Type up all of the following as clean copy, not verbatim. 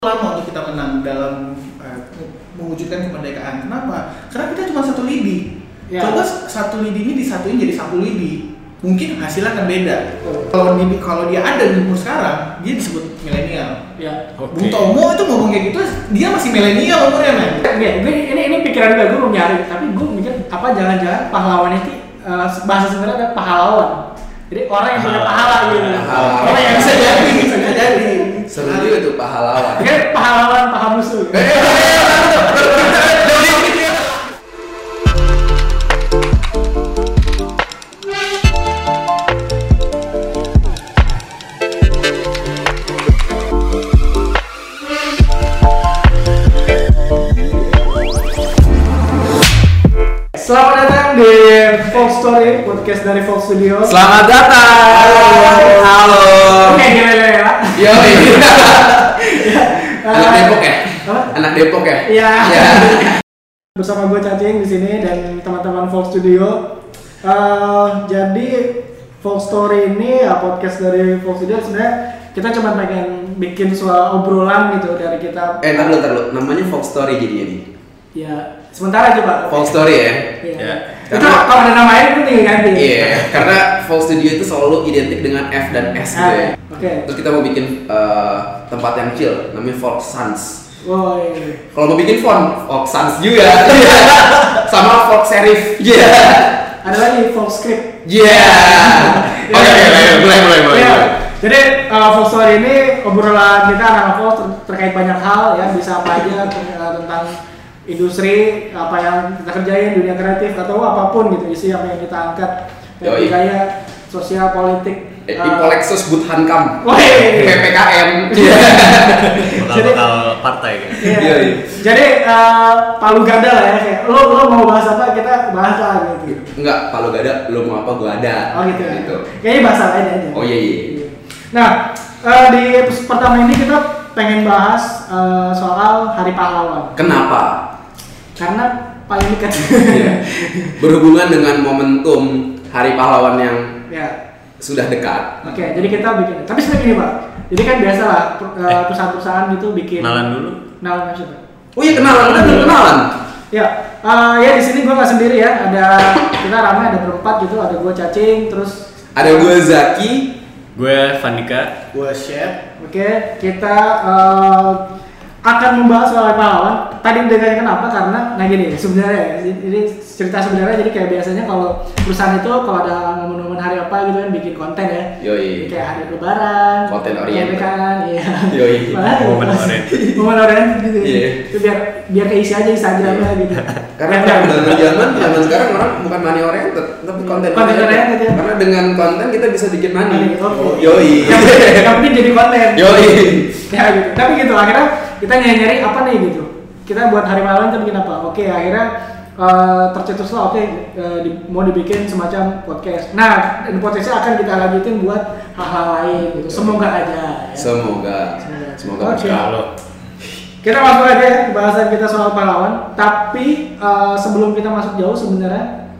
lama untuk kita menang dalam mewujudkan kemerdekaan. Kenapa? Karena kita cuma satu lidi. Ya. Coba satu lidi ini disatuin jadi 10 lidi, mungkin hasilnya akan beda. Kalau dia ada di umur sekarang, dia disebut milenial. Ya. Okay. Bung Tomo itu ngomong kayak gitu, dia masih milenial umurnya, men. Ini pikiran gue mau nyari, tapi gue mikir apa jangan-jangan pahlawan itu bahasa sebenarnya ada pahlawan. Jadi orang yang punya pahala gitu. Orang yang bisa jadi. Seru juga tuh pahlawan. Kan pahlawan paham musuh. Selamat datang di Folk Story, podcast dari Folk Studio. Selamat datang. Halo. Oke, gila ya. Yo. Anak Depok ya? Apa? Anak Depok ya? Iya. Bersama gue Cacing di sini dan teman-teman Folk Studio. Jadi Folk Story ini ya podcast dari Folk Studio. Sebenarnya kita cuma pengen bikin soal obrolan gitu dari kita. Ntar lu. Namanya Folk Story jadinya nih. Ya, sementara aja Pak. Folk Story ya? Iya. Itu kalau ada nama lain penting ganti. Iya, karena Folk Studio itu selalu identik dengan F dan S gitu ya. Oke. Terus kita mau bikin tempat yang chill, namanya Folk Sans. Oh iya. Kalau mau bikin Folk Sans juga. Sama Folk Serif. Iya. Ada lagi Folk Script. Iya. Oke, mulai. Jadi Folk Story ini obrolan kita anak Folk terkait banyak hal ya, bisa apa aja tentang industri, apa yang kita kerjain, dunia kreatif atau apapun gitu, isi apa yang kita angkat dari gaya sosial politik. Impolexus Buthankam. PPKM. Bakal partai kan. Iya. Jadi palu gada lah ya, kayak lo mau bahas apa kita bahas lah gitu. Enggak, palu gada, lo mau apa gua ada. Oh gitu. Kayaknya bahasa lain aja. Oh iya. Nah, di episode pertama ini kita pengen bahas soal Hari Pahlawan. Kenapa? Karena paling dekat. Berhubungan dengan momentum Hari Pahlawan yang sudah dekat. Oke, jadi kita bikin. Tapi sebenarnya gini Pak. Jadi kan biasa lah perusahaan-perusahaan gitu bikin. Kenalan dulu. Kenalan siapa? Oh iya kenalan. Ya, ya di sini gue nggak sendiri ya. Kita ramai ada berempat gitu. Ada gue Cacing, terus. Ada gue Zaki. Gue Vandika. Gue Chef. Oke, kita akan membahas soal pahlawan. Tadi ditanya kenapa? Karena gini sebenarnya ini cerita sebenarnya. Jadi kayak biasanya kalau perusahaan itu kalau ada momen-momen hari apa gitu kan bikin konten ya. Yoi. Kayak hari Lebaran. Konten oriented. Iya. Yoi. Momen oriented. Momen oriented gitu. Iya. Itu biar keisi aja Instagramnya gitu. Karena zaman sekarang orang bukan money oriented, tapi konten oriented ya. Karena dengan konten kita bisa bikin money. Yoi. Yang penting jadi konten. Yoi. Ya gitu. Tapi gitu akhirnya kita nyari apa nih gitu. Kita buat Hari Pahlawan kita bikin apa? Oke, akhirnya tercetuslah mau dibikin semacam podcast. Nah, podcastnya akan kita lanjutin buat hal-hal lain gitu. Semoga aja. Ya. Semoga berkah. Kita masuk aja ya bahasan kita soal pahlawan. Tapi sebelum kita masuk jauh sebenarnya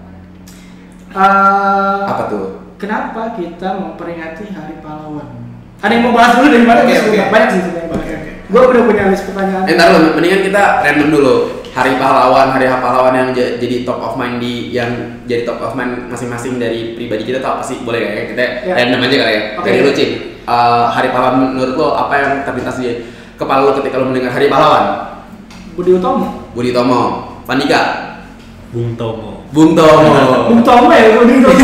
apa tuh? Kenapa kita memperingati Hari Pahlawan? Ada yang mau bahas dulu dari mana? Banyak sih sebenarnya. Gue udah punya list pertanyaan. Ntar lo, mendingan kita random dulu. Hari pahlawan yang jadi top of mind yang jadi top of mind masing-masing dari pribadi kita tuh apa sih? Boleh gak ya? Kita random aja kali ya. Dari lu Cing, Hari Pahlawan menurut lo apa yang terlintas di kepala lo ketika lo mendengar Hari Pahlawan? Budi Utomo. Vandika. Bung Tomo ya, Budi Utomo.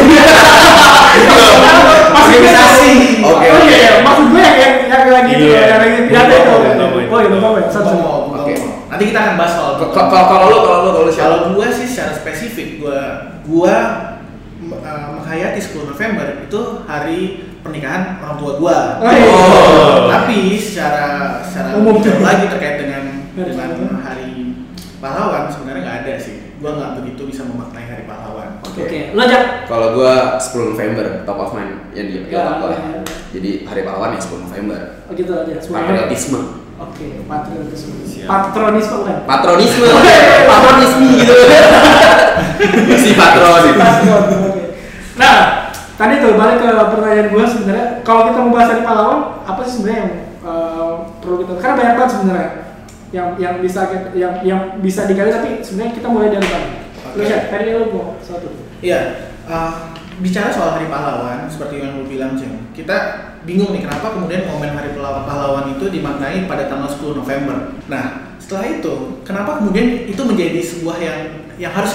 Organisasi. Oke. Maksud gue yang lagi itu yang lagi ada itu. Oh iya, Bung Tomo ya. Oke. Nanti kita akan bahas soal kalau lu siapa? Kalau gue sih secara spesifik gue menghayati 10 November itu hari pernikahan orang tua gue. Tapi secara umum lagi terkait dengan hari pahlawan sebenarnya nggak ada sih. Gue nggak begitu bisa memaknai Hari Pahlawan. Oke. Lo aja. Kalau gue 10 November top of mind yang di otak gue. Jadi Hari Pahlawan ya 10 November. Oh gitu aja. Patriotisme. Oke, patriotisme. Patronisme bukan? Patronisme gitu. Si patron. Oke. Nah, tadi tuh balik ke pertanyaan gue sebenarnya. Kalau kita mau bahas Hari Pahlawan, apa sih sebenarnya yang perlu kita, karena banyak banget sebenarnya yang bisa kita, yang bisa digali, tapi sebenarnya kita mulai dari mana? Lu ya, tadi lu mau satu. Iya, bicara soal Hari Pahlawan seperti yang lu bilang, Cem, kita bingung nih kenapa kemudian momen Hari Pahlawan itu dimaknai pada tanggal 10 November. Nah, setelah itu kenapa kemudian itu menjadi sebuah yang harus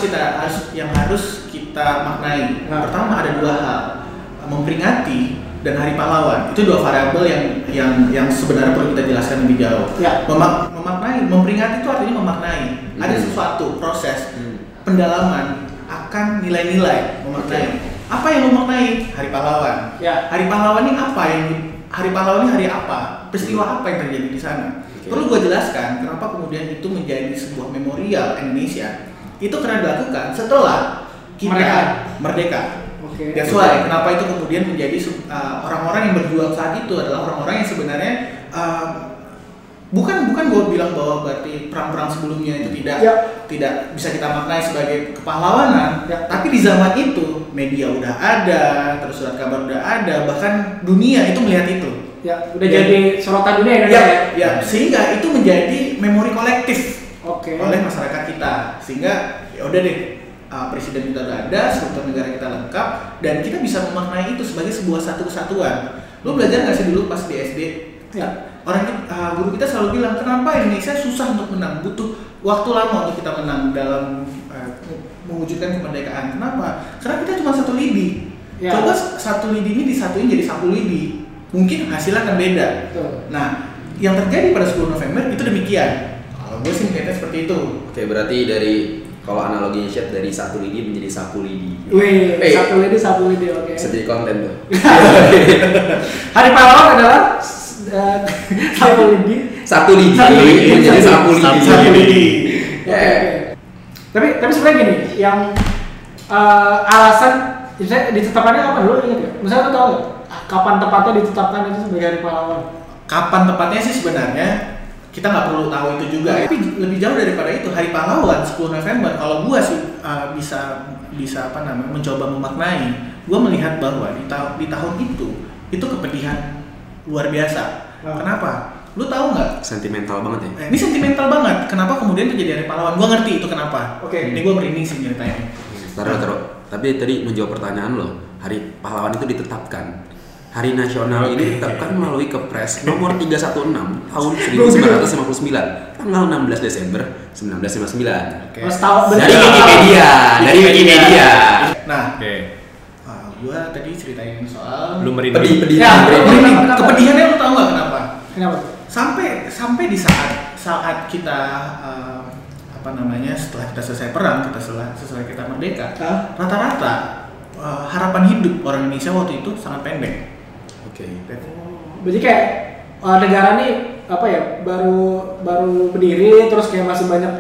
kita maknai? Pertama, ada dua hal, memperingati dan Hari Pahlawan. Itu dua variabel yang sebenarnya perlu kita jelaskan lebih jauh. Ya. Memaknai, memperingati itu artinya memaknai. Ada sesuatu proses pendalaman akan nilai-nilai memaknai. Apa yang memaknai Hari Pahlawan? Ya. Hari Pahlawan ini apa? Hari Pahlawan ini hari apa? Peristiwa apa yang terjadi di sana? Perlu gue jelaskan kenapa kemudian itu menjadi sebuah memorial Indonesia. Itu karena dilakukan setelah kita merdeka. That's why kenapa itu kemudian menjadi orang-orang yang berjuang saat itu adalah orang-orang yang sebenarnya bukan gue bilang bahwa berarti perang-perang sebelumnya itu tidak bisa kita maknai sebagai kepahlawanan, tapi di zaman itu media udah ada, terus surat kabar udah ada, bahkan dunia itu melihat itu. Ya, udah jadi sorotan dunia Indonesia. Ya, sehingga itu menjadi memori kolektif oleh masyarakat kita. Sehingga ya udah deh, presiden kita udah ada, struktur negara kita lengkap, dan kita bisa memaknai itu sebagai sebuah satu kesatuan. Lu belajar nggak sih dulu pas di SD? Ya. Guru kita selalu bilang kenapa Indonesia susah untuk menang, butuh waktu lama untuk kita menang dalam mewujudkan kemerdekaan. Kenapa? Karena kita cuma satu lidi. Ya. Coba satu lidi ini disatuin jadi 10 lidi, mungkin hasilnya akan beda. Betul. Nah, yang terjadi pada 10 November itu demikian. Kalau gue sih melihatnya seperti itu. Oke, berarti kalau analoginya Syed dari satu lidi menjadi 10 lidi. Wih, 1 lidi, 10 lidi, oke. Sedih konten tuh. Hari Pahlawan adalah 1 lidi menjadi 10 lidi. Tapi sebenarnya gini, yang alasan ditetapkannya apa dulu ingat ya? Misalnya lu tahu nggak kapan tepatnya ditetapkan itu sebagai Hari Pahlawan? Kapan tepatnya sih sebenarnya kita nggak perlu tahu itu juga. Tapi lebih jauh daripada itu, Hari Pahlawan 10 November kalau gua sih bisa mencoba memaknai. Gua melihat bahwa di tahun itu kepedihan luar biasa. Kenapa? Lu tahu nggak? Sentimental banget ya? Ini sentimental banget. Kenapa kemudian itu jadi Hari Pahlawan? Gua ngerti itu kenapa. Oke. Ini gua merinding sih ceritanya. Taruh. Tapi tadi menjawab pertanyaan lo, Hari Pahlawan itu ditetapkan. Hari nasional ini ditetapkan melalui Kepres nomor 316 tahun 1959, tanggal 16 Desember 1959. Dari Wikipedia. Nah, gua tadi ceritain soal lu merinding. Kepedihannya lu tahu nggak kenapa? Kenapa? Sampai di saat kita setelah kita selesai perang, setelah kita merdeka, rata-rata harapan hidup orang Indonesia waktu itu sangat pendek. Oke. Berarti kayak negara ini baru berdiri terus kayak masih banyak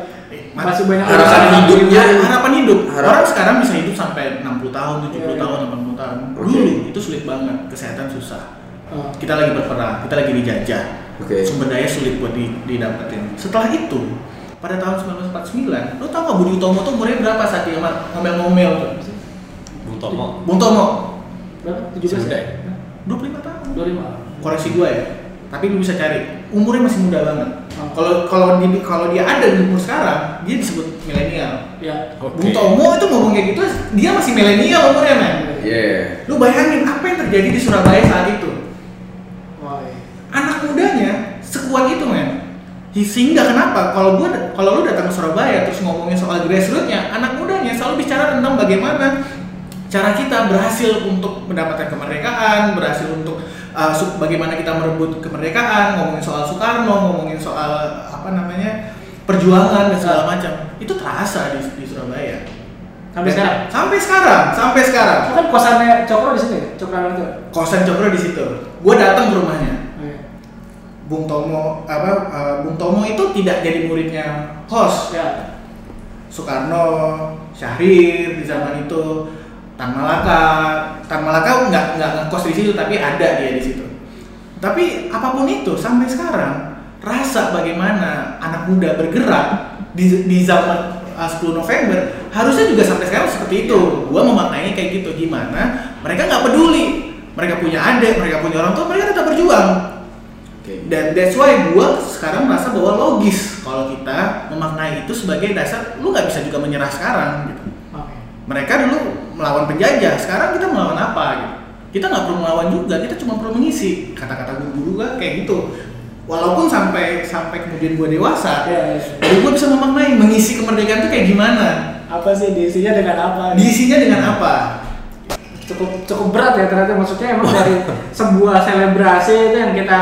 harapan hidup. Orang sekarang bisa hidup sampai 60 tahun, 70 tahun, 80 tahun. Dulu itu sulit banget, kesehatan susah. Kita lagi berperang, kita lagi dijajah. Sumber daya sulit buat didapetin. Setelah itu, pada tahun 1949, lo tau gak Budi Utomo tuh umurnya berapa saat dia ngomel-ngomel tuh? Bung Tomo. Berapa? 17 ya? 25 tahun. 25. Koreksi gue ya. Tapi lu bisa cari. Umurnya masih muda banget. Kalau dia ada di umur sekarang, dia disebut milenial. Ya. Bung Tomo itu ngomong kayak gitu, dia masih milenial umurnya, men. Iya. Lu bayangin apa yang terjadi di Surabaya saat itu? Wah. Anak mudanya sekuat itu, men. Sehingga kenapa kalau lu datang ke Surabaya terus ngomongin soal grassroots-nya, anak mudanya selalu bicara tentang bagaimana cara kita berhasil untuk mendapatkan kemerdekaan, berhasil untuk bagaimana kita merebut kemerdekaan, ngomongin soal Soekarno, ngomongin soal perjuangan dan segala macam. Itu terasa di Surabaya. Sampai sekarang. Kan kosannya Cokro di situ ya? Kosan Cokro di situ. Gua datang ke rumahnya. Bung Tomo itu tidak jadi muridnya host. Ya. Soekarno, Syahrir di zaman itu, Tan Malaka nggak ngekos di situ, tapi ada dia di situ. Tapi apapun itu sampai sekarang rasa bagaimana anak muda bergerak di zaman 10 November harusnya juga sampai sekarang seperti itu. Gua memaknainya kayak gitu, gimana mereka nggak peduli, mereka punya adik, mereka punya orang tua, mereka tetap berjuang. Dan that's why gue sekarang merasa bahwa logis kalau kita memaknai itu sebagai dasar. Lu nggak bisa juga menyerah sekarang gitu. Mereka dulu melawan penjajah, sekarang kita melawan apa gitu. Kita nggak perlu melawan juga, kita cuma perlu mengisi. Kata-kata guru-guru kan kayak gitu. Walaupun sampai kemudian gue dewasa, baru gue bisa memaknai mengisi kemerdekaan itu kayak gimana. Apa sih diisinya dengan apa? Diisinya dengan apa? Cukup berat ya ternyata, maksudnya emang dari sebuah selebrasi itu yang kita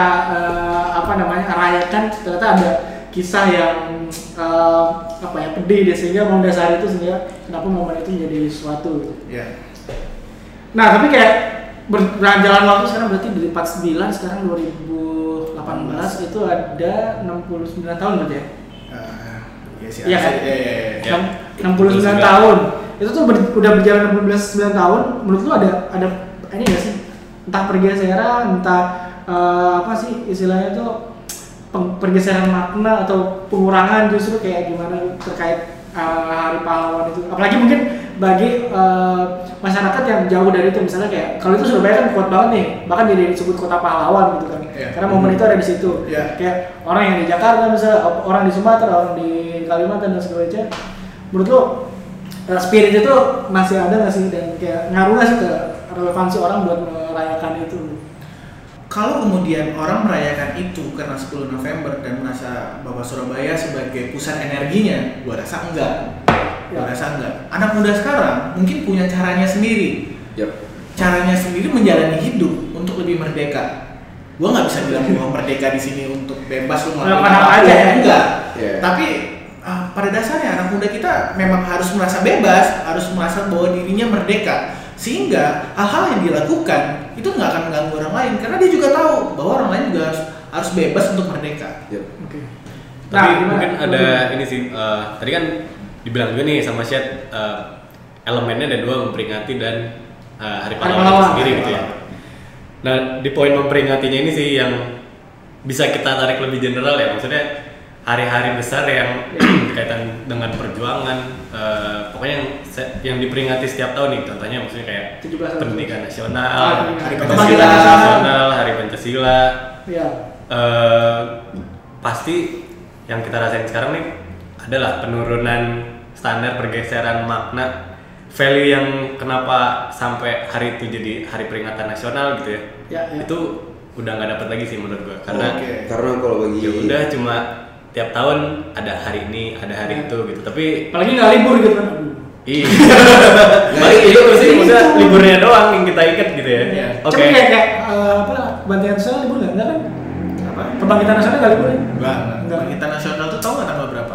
rayakan, ternyata ada kisah yang pedih deh, sehingga mendasari itu sehingga kenapa momen itu menjadi sesuatu gitu. Yeah. Nah tapi kayak berjalan waktu sekarang berarti dari 49 sekarang 2018 itu ada 69 tahun berarti ya? Iya kan? Iya. 69 tahun. Itu tuh udah berjalan 9 tahun. Menurut lu ada ini nggak sih? Entah pergeseran, entah apa sih istilahnya tuh pergeseran makna atau pengurangan justru kayak gimana terkait Hari Pahlawan itu? Apalagi mungkin bagi masyarakat yang jauh dari itu, misalnya kayak kalau itu Surabaya kan kuat banget nih, bahkan jadi disebut kota pahlawan gitu kan. Karena momen itu ada di situ. Kayak orang yang di Jakarta misalnya, orang di Sumatera, orang di Kalimantan dan segala macam. Menurut lo spirit itu masih ada nggak sih, dan kayak ngaruh nggak sih ke relevansi orang buat merayakan itu? Kalau kemudian orang merayakan itu karena 10 November dan merasa bahwa Surabaya sebagai pusat energinya, gua rasa enggak. Anak muda sekarang mungkin punya caranya sendiri. Caranya sendiri menjalani hidup untuk lebih merdeka. Gua nggak bisa bilang bahwa merdeka di sini untuk bebas lu ngelakuin apa aja, enggak. Tapi pada dasarnya anak muda kita memang harus merasa bebas, harus merasa bahwa dirinya merdeka, sehingga hal-hal yang dilakukan itu nggak akan mengganggu orang lain, karena dia juga tahu bahwa orang lain juga harus bebas untuk merdeka. Tapi mungkin ada ini sih, tadi kan dibilang juga nih sama Syed, elemennya ada dua, memperingati dan Hari Pahlawan itu sendiri gitu ya. Nah di poin memperingatinya ini sih yang bisa kita tarik lebih general ya, maksudnya hari-hari besar yang berkaitan dengan perjuangan, pokoknya yang diperingati setiap tahun nih, contohnya maksudnya kayak Pendidikan Nasional, Hari Pancasila, Hari Pancasila. Pasti yang kita rasain sekarang nih adalah penurunan standar, pergeseran makna, value yang kenapa sampai hari itu jadi hari peringatan nasional gitu ya. Itu udah nggak dapet lagi sih menurut gua, karena kalau bagi ya udah cuma tiap tahun ada hari ini, ada hari itu gitu. Tapi apalagi nggak libur gitu kan. Iya. Balik itu terus sih, maksudnya liburnya doang yang kita ikat gitu ya. Cuma kayak Kebangkitan Nasional libur nggak kan? Apa? Kebangkitan Nasional nggak libur ya? Enggak. Kebangkitan Nasional tuh tahu nggak tanggal berapa?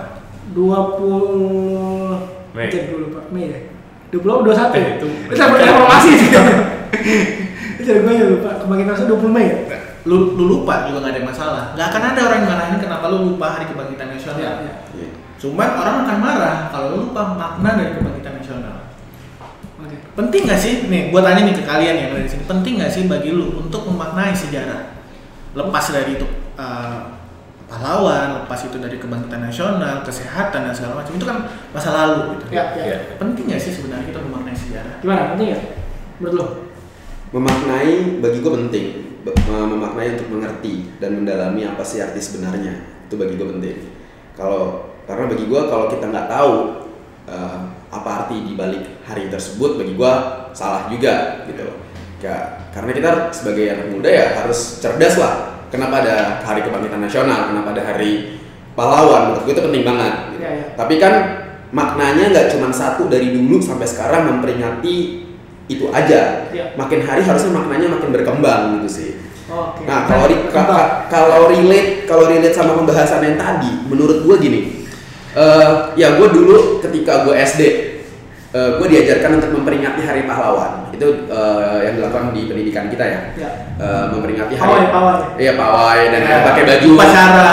20 Mei. Jangan lupa Mei ya. 20 21 ya? Itu informasi sih. Itu gue ya lupa. Kebangkitan Nasional 20 Mei ya? Lu lupa juga nggak ada masalah. Nggak akan ada orang yang marahin kenapa lu lupa Hari Kebangkitan Nasional. Cuman orang akan marah kalau lu lupa makna dari Kebangkitan Nasional. Penting nggak sih? Nih, gua tanya nih ke kalian yang ada di sini. Penting nggak sih bagi lu untuk memaknai sejarah? Lepas dari itu pahlawan, lepas itu dari Kebangkitan Nasional, kesehatan dan segala macam, itu kan masa lalu gitu. Penting nggak sih sebenarnya kita memaknai sejarah? Gimana? Penting nggak? Menurut lo? Memaknai bagi gue penting. Memaknai untuk mengerti dan mendalami apa sih arti sebenarnya, itu bagi gue penting. Karena bagi gue kalau kita nggak tahu apa arti di balik hari tersebut, bagi gue salah juga gitu loh. Karena kita sebagai anak muda ya harus cerdas lah. Kenapa ada Hari Kebangkitan Nasional, kenapa ada Hari Pahlawan, menurut gue itu penting banget gitu. Tapi kan maknanya nggak cuma satu dari dulu sampai sekarang memperingati itu aja. Makin hari harusnya maknanya makin berkembang gitu sih. Nah, kalau relate sama pembahasan yang tadi, menurut gue gini. Ya gue dulu ketika gue SD, gue diajarkan untuk memperingati Hari Pahlawan. Itu yang dilakukan di pendidikan kita ya. Memperingati hari pawai dan pakai baju upacara.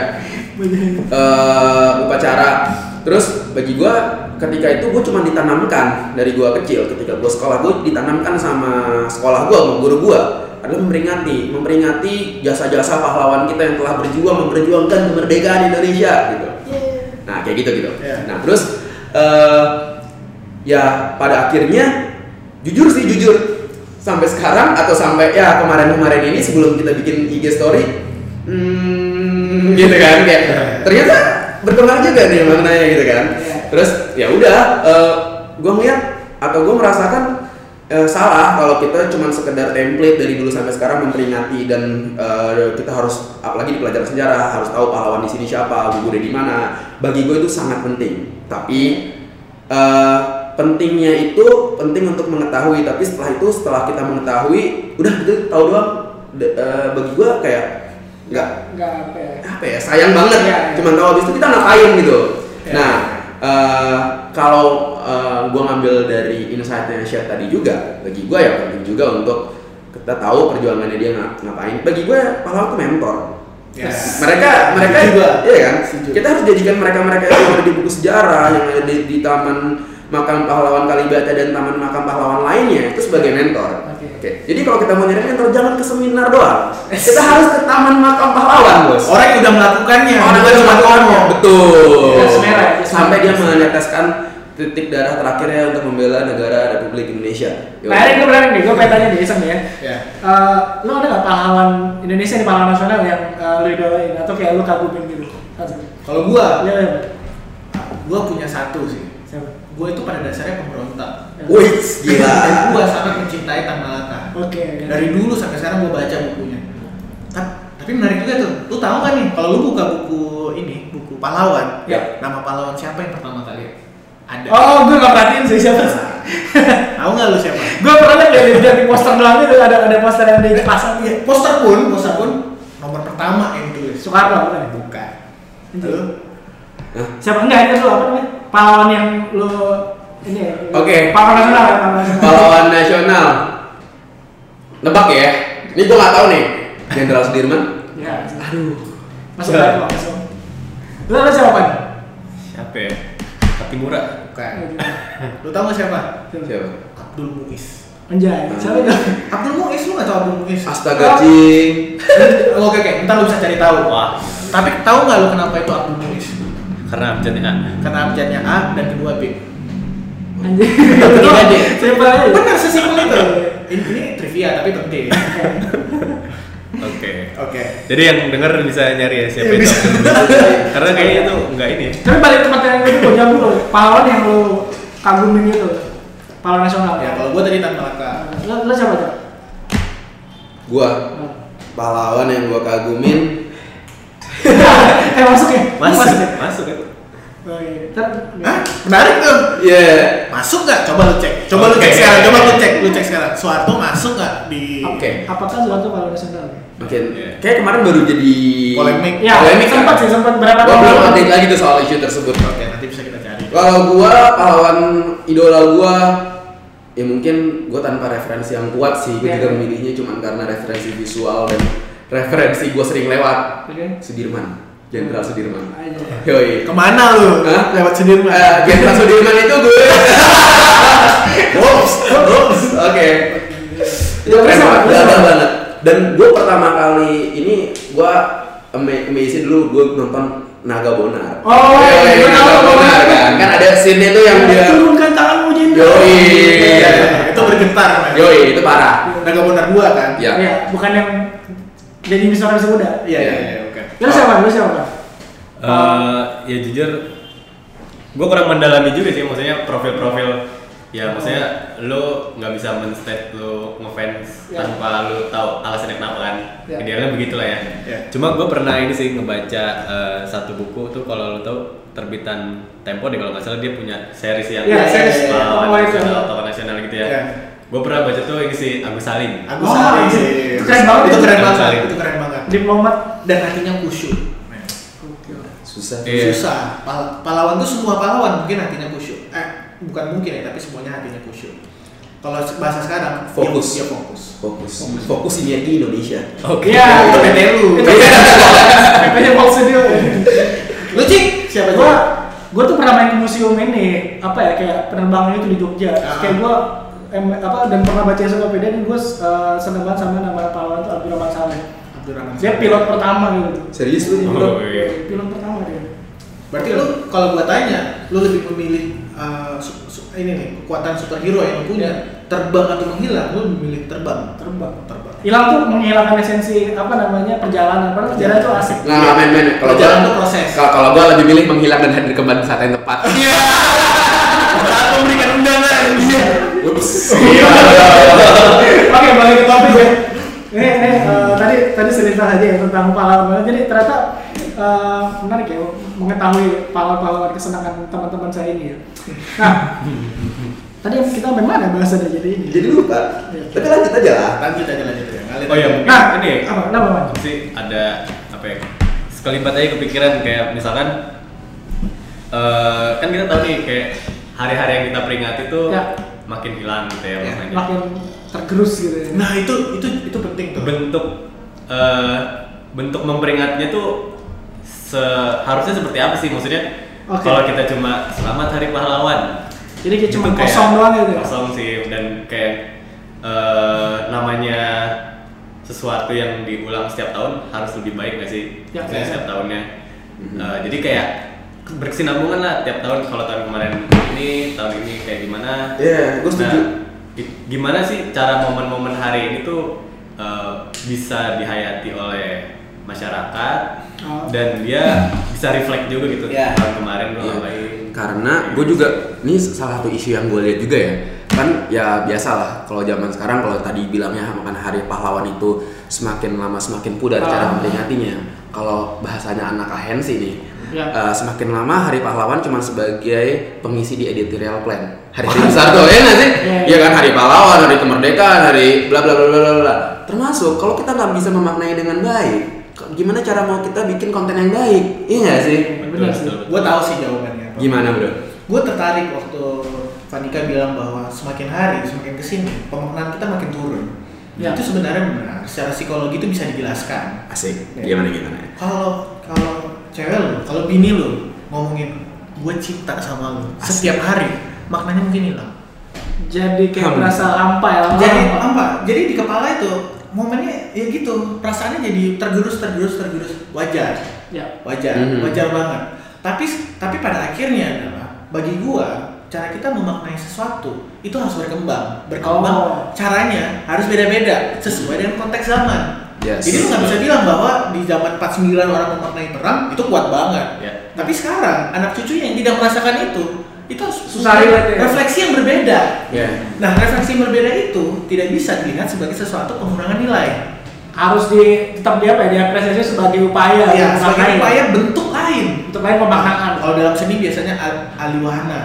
Upacara. Terus bagi gue ketika itu gue cuma ditanamkan dari gue kecil, ketika gue sekolah gue ditanamkan sama sekolah gue, sama guru gue adalah memperingati jasa-jasa pahlawan kita yang telah memperjuangkan kemerdekaan Indonesia gitu. Nah kayak gitu. Nah terus ya pada akhirnya jujur sampai sekarang atau sampai ya kemarin ini sebelum kita bikin IG story, gitu kan kayak ternyata berkembang juga nih maknanya gitu kan. Terus ya udah gue ngeliat atau gue merasakan salah kalau kita cuma sekedar template dari dulu sampai sekarang memperingati dan kita harus apalagi di pelajaran sejarah harus tahu pahlawan di sini siapa, gugurnya di mana. Bagi gue itu sangat penting. Tapi pentingnya itu penting untuk mengetahui. Tapi setelah kita mengetahui, udah gitu tahu doang. Bagi gue kayak nggak apa ya sayang banget. Cuman tahu habis itu kita ngapain gitu. Nah kalau gue ngambil dari insight-nya Syed tadi juga, bagi gue ya penting juga untuk kita tahu perjuangannya dia ngapain. Bagi gue pahlawan itu mentor. Mereka juga, iya kan? Kita harus jadikan mereka yang ada di buku sejarah, yang ada di taman makam pahlawan Kalibata dan taman makam pahlawan lainnya itu sebagai mentor. Oke. Jadi kalau kita mau nyari mentor jangan ke seminar doang. Kita harus ke taman makam pahlawan, Bos. Orang yang udah melakukannya. Betul. Sampai dia meneteskan titik darah terakhirnya untuk membela negara Republik Indonesia. Nah, ini gue berani nih, gue pengen tanya nih, Iseng ya. Lo ada nggak pahlawan Indonesia nih, pahlawan nasional yang lo idolain atau kayak lo kagumin gitu? Kalau gua punya satu sih. Siapa? Gua itu pada dasarnya pemberontak. Wih, gila. Dan gua sangat mencintai Tan Malaka. Dari dulu sampai sekarang gua baca bukunya. Tapi menarik juga tuh. Lu tahu kan nih, kalau lu buka buku pahlawan, nama pahlawan siapa yang pertama kali ada? Oh, gue nggak perhatiin sih siapa. Tahu nggak lu siapa? Gue pernah lihat di poster doang itu ada poster yang dipasang. Poster pun nomor pertama yang ditulis. Soekarno bukan? Bukan. Lu? Siapa enggak itu apa namanya? Pahlawan yang lu ini ya? Oke. Pahlawan nasional. Pahlawan nasional. Nebak ya. Ini gue nggak tahu nih. Jenderal Sudirman. Ya. Aduh. Masuk. Lu siapa? Siapa ya? Timura. Bukan. Lu tahu nggak siapa? Abdul Muiz. Anjay. Siapa itu? Abdul Muiz, lu nggak tahu Abdul Muiz? Astaga cing. Oke, ntar lu bisa cari tahu. Wah. Tapi tahu nggak lu kenapa itu Abdul Muiz? Karena abjadnya A. Karena abjadnya A dan kedua B. Anjay. Ketiga D. Siapa aja? Benar sesimpel itu. Ini trivia tapi penting. Oke. Jadi yang denger bisa nyari ya siapa itu. Karena kayaknya itu enggak ini. Tapi balik ke materi yang itu gue jawab dulu. Pahlawan yang lu kagumin itu. Pahlawan nasional. Ya kalau gua tadi Tan Malaka. Lu siapa tuh? Gua pahlawan yang gua kagumin. Masuk ya? Masuk kan? Oh iya. Hah? Menarik tuh. Iya. Masuk nggak? Coba lu cek. Coba lu cek sekarang. Soeharto masuk nggak di? Oke. Apakah Soeharto pahlawan nasional? Mungkin. Kayak kemarin baru jadi polemik. Ya, sempat berapa tahun. Belum update lagi tuh soal isu tersebut. Oke, nanti bisa kita cari. Kalau gua pahlawan idola gua ya mungkin gua tanpa referensi yang kuat sih. Gua juga memilihnya cuma karena referensi visual dan referensi gua sering lewat. Sudirman. Jenderal Sudirman. Yoi. Kemana lu? Lewat Sudirman. Jenderal Sudirman itu gue. Oops. Oke. Itu keren banget. Dan gue pertama kali ini gue amazing dulu gue nonton Naga Bonar. Oh, Naga Bonar kan ada scene itu yang dia turunkan tanganmu jenderal. Yoi. Itu bergetar. Yoi, itu parah. Naga Bonar 2 kan? Iya, bukan yang jadi misionaris muda. Iya. Lu siapa? Ya jujur, gue kurang mendalami juga sih, maksudnya profil ya, maksudnya lo nggak bisa men-state lo ngefans tanpa lo tahu alasannya kenapa kan, idealnya begitulah ya. Cuma gue pernah ini sih ngebaca satu buku tuh, kalau lo tahu terbitan Tempo deh kalau nggak salah, dia punya series yang tokoh nasional gitu ya. Gue pernah baca tuh ini sih Agus Salim. Itu keren banget. Diplomat dan hatinya khusyuk. Susah. Pahlawan tuh semua pahlawan mungkin hatinya khusyuk. Bukan mungkin ya, tapi semuanya hatinya khusyuk. Kalau bahasa sekarang fokus. Ini di Indonesia. Oke. Ya, itu PT lu. PT Fox Studio. Lu Cik, siapa gua? Gua tuh pernah main ke museum ini, apa ya, kayak penerbangan itu di Jogja. Kayak gua dan pernah baca ensiklopedia dan gue seneng banget sama nama pahlawan itu Abdurrahman Saleh. Dia pilot pertama gitu. Serius lu? Pilot pertama dia. Berarti lu kalau gua tanya, lu lebih memilih ini nih kekuatan superhero yang lu punya terbang atau menghilang, lu milih terbang. Hilang tuh menghilangkan esensi perjalanan. Padahal perjalanan itu asik. Nah, men. Kalau jalan tuh proses. Kalau gua lebih milih menghilang dan hadir kembali saat yang tepat. Iya. Saat memberikan undangan. Ups. Oke, balik ke topik ya. Ini tadi cerita aja ya tentang pahlawan. Jadi ternyata menarik ya mengetahui pahlawan kesenangan teman-teman saya ini ya. Nah, tadi kita sampai mana bahasa jadi ini? Jadi lupa. Tapi lanjut aja lah. Lanjut ya. Oh ya, mungkin ini apa? Sih ada apa ya? Sekelibat aja kepikiran kayak misalkan kan kita tahu nih kayak hari-hari yang kita peringati tuh makin hilang gitu ya maknanya. Makin tergerus gitu ya. Nah, itu penting tuh. Bentuk memperingatinya tuh harusnya seperti apa sih maksudnya? Kalau kita cuma selamat hari pahlawan. Jadi kayak cuma kosong doang gitu ya? Kosong sih, dan kayak namanya sesuatu yang diulang setiap tahun harus lebih baik nggak sih? Setiap tahunnya. Jadi kayak berkesinambungan lah tiap tahun. Kalau tahun kemarin tahun ini kayak gimana? Iya, gue setuju. Gimana sih cara momen-momen hari ini tuh bisa dihayati oleh masyarakat dan dia bisa reflect juga gitu tahun kemarin lo ngapain. Karena gue juga ini salah satu isu yang gue lihat juga ya, kan ya biasalah kalau zaman sekarang kalau tadi bilangnya makan hari pahlawan itu semakin lama semakin pudar cara memperingatinya. Kalau bahasanya anak ahensi nih, semakin lama hari pahlawan cuma sebagai pengisi di editorial plan hari besar tuh ya nggak sih? Iya kan, hari pahlawan, hari kemerdekaan, hari bla bla bla bla bla. Termasuk kalau kita nggak bisa memaknai dengan baik, gimana cara mau kita bikin konten yang baik? Iya nggak sih? Benar sih. Gue tahu sih jawabannya. Gimana bro? Gue tertarik waktu Vanika bilang bahwa semakin hari, semakin kesini pemaknaan kita makin turun. Itu sebenarnya benar. Secara psikologi itu bisa dijelaskan. Asik. Gimana? Kalau cewek lo, kalau bini lo ngomongin gue cinta sama lo setiap hari, maknanya mungkin hilang. Jadi kayak berasa hampa ya. Jadi di kepala itu momennya ya gitu, perasaannya jadi tergerus wajar. Wajar banget. Tapi pada akhirnya adalah bagi gua cara kita memaknai sesuatu itu harus berkembang. Caranya harus beda-beda sesuai dengan konteks zaman. Jadi lu nggak bisa bilang bahwa di zaman 49 orang memaknai perang itu kuat banget. Tapi sekarang anak cucunya yang tidak merasakan itu susah refleksi yang berbeda. Nah, refleksi yang berbeda itu tidak bisa dilihat sebagai sesuatu pengurangan nilai. Harus tetap diapresiasi sebagai upaya. Sebagai upaya bentuk lain pemaknaan. Kalau dalam seni biasanya aliwahana.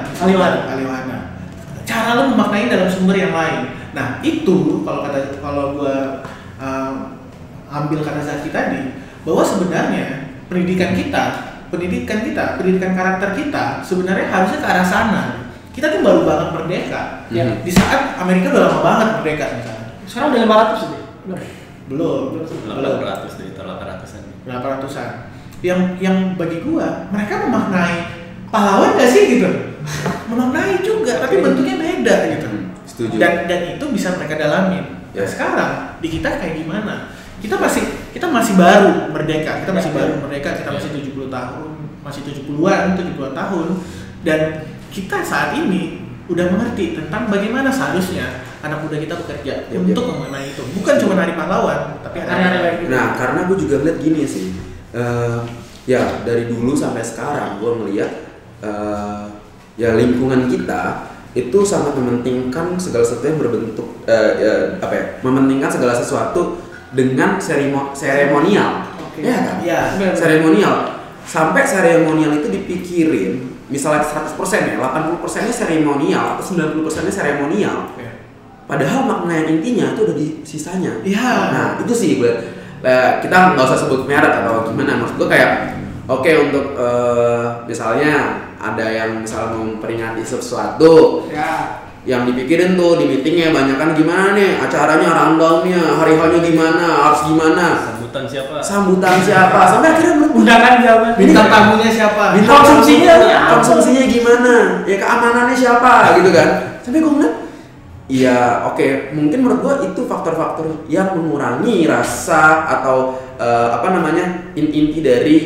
Cara lo memaknai dalam sumber yang lain. Nah, itu kalau gua ambil kata Zaki tadi, bahwa sebenarnya pendidikan karakter kita sebenarnya harusnya ke arah sana. Kita tuh baru banget merdeka. Di saat Amerika udah lama banget merdeka misalnya. Sekarang udah 500 sih. Belum. 800 dari 800-an. 800-an. Yang bagi gua, mereka memaknai pahlawan gak sih gitu? Memaknai juga, tapi bentuknya beda gitu. Setuju. Dan itu bisa mereka dalamin. Sekarang di kita kayak gimana? Kita masih baru merdeka, kita masih 70 tahun, masih 70-an tahun, dan kita saat ini udah mengerti tentang bagaimana seharusnya anak muda kita bekerja untuk memaknai itu, bukan cuma hari pahlawan, tapi hari-hari lain. Nah, karena gue juga ngeliat gini sih, dari dulu sampai sekarang gue ngeliat lingkungan kita itu sangat mementingkan segala sesuatu yang berbentuk mementingkan segala sesuatu dengan seremonial. Ya kan? Seremonial. Sampai seremonial itu dipikirin misalnya 100% ya, 80%-nya seremonial atau 90%-nya seremonial. Padahal makna yang intinya itu udah di sisanya. Nah, itu sih kita nggak usah sebut merek atau gimana, maksud gue kayak untuk misalnya ada yang misalnya memperingati sesuatu, yang dipikirin tuh di meetingnya banyak kan gimana nih acaranya, rundownnya, hari-harinya gimana, harus gimana, sambutan siapa, sampai akhirnya undangan siapa, bintang tamunya siapa, konsumsinya gimana, ya keamanannya siapa gitu kan. Sampai gue ngeliat mungkin menurut gue itu faktor-faktor yang mengurangi rasa atau inti dari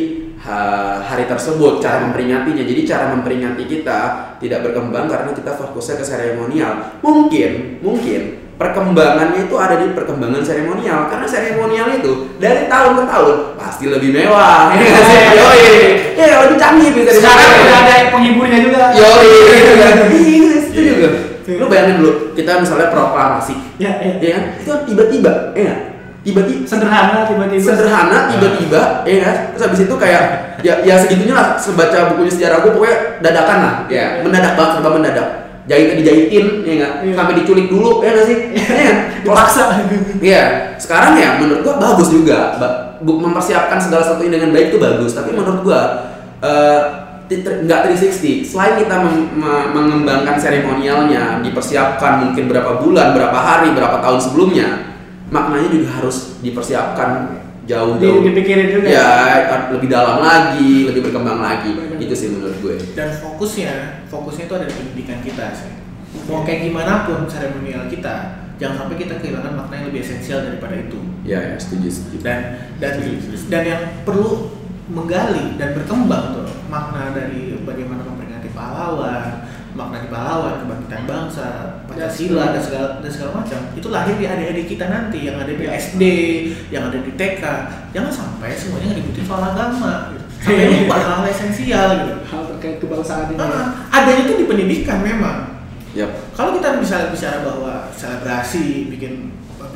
hari tersebut, cara memperingatinya. Jadi cara memperingati kita tidak berkembang karena kita fokusnya ke seremonial. Mungkin perkembangannya itu ada di perkembangan seremonial, karena seremonial itu dari tahun ke tahun pasti lebih mewah. Ya lebih canggih bisa. Sekarang udah ada penghiburnya juga. Itu juga. Lu bayangin dulu, kita misalnya proklamasi, ya kan? Itu tiba-tiba, tiba-tiba sederhana, tiba-tiba, ya kan? Terus habis itu kayak ya segitunya lah, sebaca bukunya sejarah gue pokoknya dadakan lah, ya mendadak banget, serba mendadak. Dijahitin, ya nggak? Sampai diculik dulu, ya nggak sih? Ya, dipaksa. Iya. Sekarang ya menurut gua bagus juga. Mempersiapkan segala sesuatu dengan baik itu bagus. Tapi menurut gua nggak 360. Selain kita mengembangkan seremonialnya, dipersiapkan mungkin berapa bulan, berapa hari, berapa tahun sebelumnya, maknanya juga harus dipersiapkan jauh. Dipikirin juga. Ya, lebih dalam lagi, lebih berkembang lagi. Itu sih menurut gue. Dan fokusnya itu ada di pendidikan kita sih. Mau kayak gimana pun seremonial kita, jangan sampai kita kehilangan makna yang lebih esensial daripada itu. Ya, setuju. Dan yang perlu menggali dan berkembang tuh makna dari bagaimana memperingati pahlawan, makna di pahlawan, kebangkitan bangsa, Pancasila dan segala macam. Itu lahir di adik-adik kita nanti yang ada di SD, yang ada di TK. Jangan sampai semuanya ngikutin soal agama gitu. Sampai lupa hal esensial gitu. Hal terkait kebangsaan ini. Adanya itu di pendidikan memang. Yep. Kalau kita bisa bicara bahwa selebrasi, bikin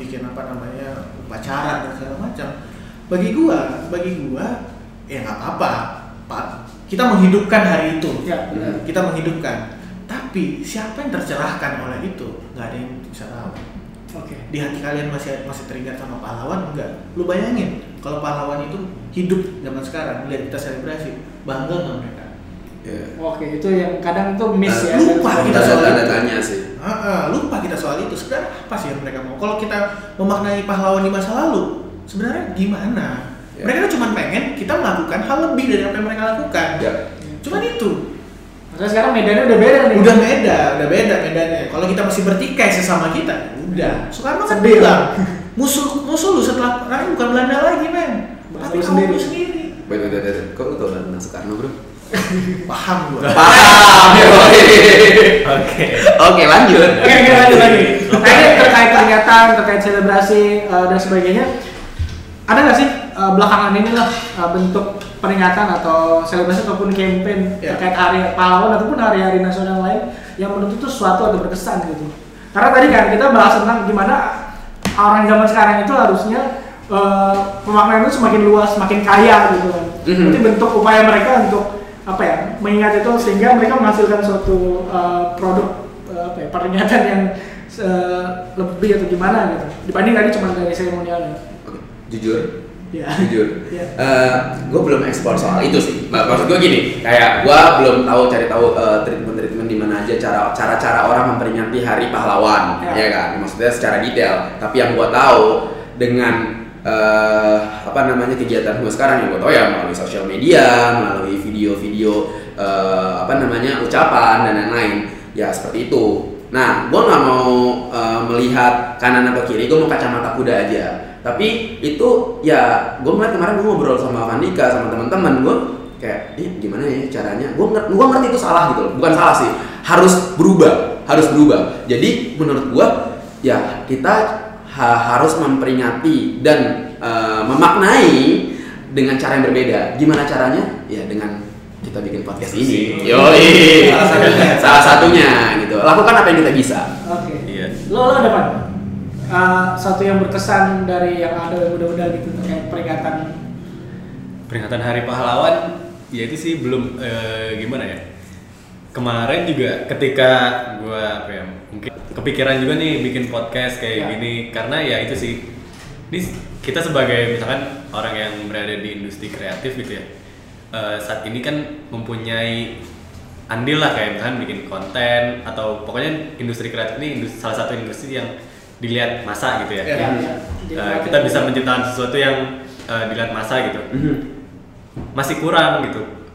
upacara dan segala macam, bagi gua ya nggak apa-apa, Pak. Kita menghidupkan hari itu. Ya, kita menghidupkan. Tapi siapa yang tercerahkan oleh itu? Nggak ada yang bisa tahu. Oke. Di hati kalian masih teringat sama pahlawan enggak? Lu bayangin kalau pahlawan itu hidup zaman sekarang, lihat kita selebrasi, bangga nggak mereka? Yeah. Oke, itu yang kadang itu miss ya. Lupa kita soal itu. Tanya sih. Lupa kita soal itu. Sebenarnya apa sih yang mereka mau? Kalau kita memaknai pahlawan di masa lalu, sebenarnya gimana? Yeah. Mereka cuma pengen kita melakukan hal lebih dari apa yang mereka lakukan. Yeah. Cuman itu. Maksudnya sekarang medannya udah beda nih. Udah beda medannya. Kalau kita masih bertikai sesama kita, udah. Soekarno kan sedih bilang, musuh lu setelah perang bukan Belanda lagi, men. Tapi kamu sendiri. Betul. Kok lu tau tentang Soekarno, bro? Paham gua. Oke, lanjut. Oke, lanjut lagi. Tadi terkait peringatan, terkait selebrasi dan sebagainya. Ada nggak sih belakangan ini lah bentuk peringatan atau selebrasi ataupun campaign terkait hari pahlawan ataupun hari-hari nasional lain yang menurut itu sesuatu atau berkesan gitu? Karena tadi kan kita bahas tentang gimana orang zaman sekarang itu harusnya pemaknaan itu semakin luas, semakin kaya gitu kan. Jadi bentuk upaya mereka untuk mengingat itu sehingga mereka menghasilkan suatu produk peringatan yang lebih atau gimana gitu dibanding tadi cuma dari seremonialnya. Jujur, Yeah. Gue belum ekspor soal itu sih. Maksud gue gini, kayak gue belum cari tahu treatment di mana aja cara orang memperingati Hari Pahlawan, ya kan? Maksudnya secara detail. Tapi yang gue tahu dengan kegiatan gue sekarang yang gue tahu ya melalui sosial media, melalui video-video ucapan dan lain-lain, ya seperti itu. Nah, gue nggak mau melihat kanan atau kiri, gue mau kacamata kuda aja. Tapi itu ya, gue melihat kemarin gue ngobrol sama Vandika, sama teman-teman gue kayak, gimana ya caranya? Gue ngerti itu salah gitu loh, bukan salah sih, harus berubah. Jadi menurut gue ya kita harus memperingati dan memaknai dengan cara yang berbeda. Gimana caranya? Ya dengan kita bikin podcast ini. Yoi. Salah satunya gitu. Lakukan apa yang kita bisa. Oke. Iya. Lo ada apa? Satu yang berkesan dari yang ada mudah-mudahan gitu terkait peringatan Hari Pahlawan, ya itu sih belum gimana ya. Kemarin juga ketika gua mungkin kepikiran juga nih bikin podcast kayak gini, karena ya itu sih. Ini kita sebagai misalkan orang yang berada di industri kreatif gitu ya. Saat ini kan mempunyai andil lah kayak misalkan bikin konten atau pokoknya industri kreatif ini salah satu industri yang dilihat massa gitu ya. Kita bisa menciptakan sesuatu yang dilihat massa gitu. Masih kurang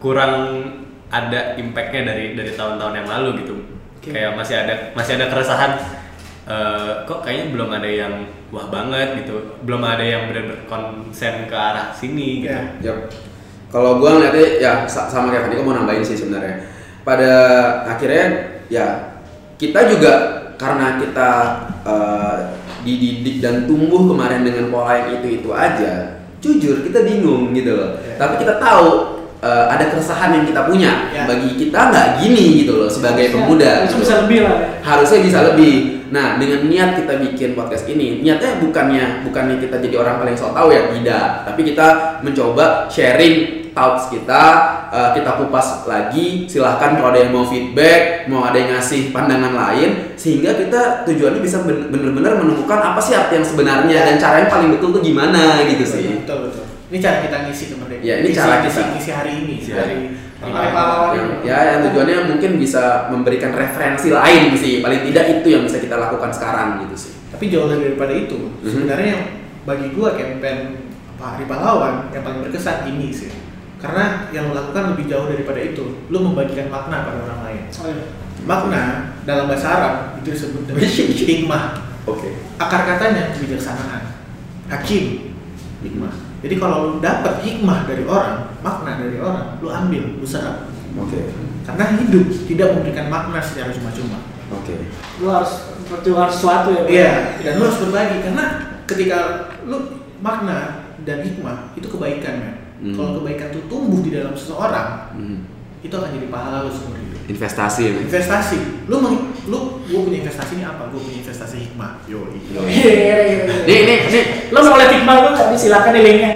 ada impactnya dari tahun-tahun yang lalu gitu. Kayak masih ada keresahan. Kok kayaknya belum ada yang wah banget gitu, belum ada yang benar-benar konsen ke arah sini gitu. Kalau gue ngeliatnya ya sama kayak tadi, gue mau nambahin sih sebenarnya. Pada akhirnya ya kita juga karena kita dididik dan tumbuh kemarin dengan pola yang itu aja, jujur kita bingung gitu loh. Tapi kita tahu ada keresahan yang kita punya. Bagi kita nggak gini gitu loh sebagai pemuda. Harusnya bisa lebih lah. Harusnya bisa lebih. Nah, dengan niat kita bikin podcast ini, niatnya bukannya kita jadi orang paling sok tahu ya, tidak. Tapi kita mencoba sharing thoughts kita kupas lagi. Silahkan kalau ada yang mau feedback, mau ada yang ngasih pandangan lain, sehingga kita tujuannya bisa benar-benar menemukan apa sih arti yang sebenarnya dan cara yang paling betul tuh gimana gitu sih. Betul. Ini cara kita ngisi kemerdekaan. Ya, ini cara kita ngisi hari ini. Hari pahlawan. Yang tujuannya mungkin bisa memberikan referensi lain sih. Paling tidak itu yang bisa kita lakukan sekarang gitu sih. Tapi jauh lebih daripada itu. Sebenarnya yang bagi gua campaign Hari Pahlawan yang paling berkesan ini sih. Karena yang lo lakukan lebih jauh daripada itu. Lo membagikan makna pada orang lain. Makna dalam bahasa Arab itu disebut dengan hikmah. Akar katanya kebijaksanaan. Hakim, hikmah. Jadi kalau lu dapat hikmah dari orang, makna dari orang, lu ambil, lu serap. Karena hidup tidak memberikan makna secara cuma-cuma. Lu harus berjuang sesuatu ya. Iya, dan lu harus berbagi karena ketika lu makna dan hikmah itu kebaikan, men. Kalau kebaikan itu tumbuh di dalam seseorang, itu akan jadi pahala lu seumur hidup. Investasi. Gue punya investasi ini apa? Gue punya investasi hikmah. Nih. Lo mau lihat hikmah lo nggak? Silakan di linknya.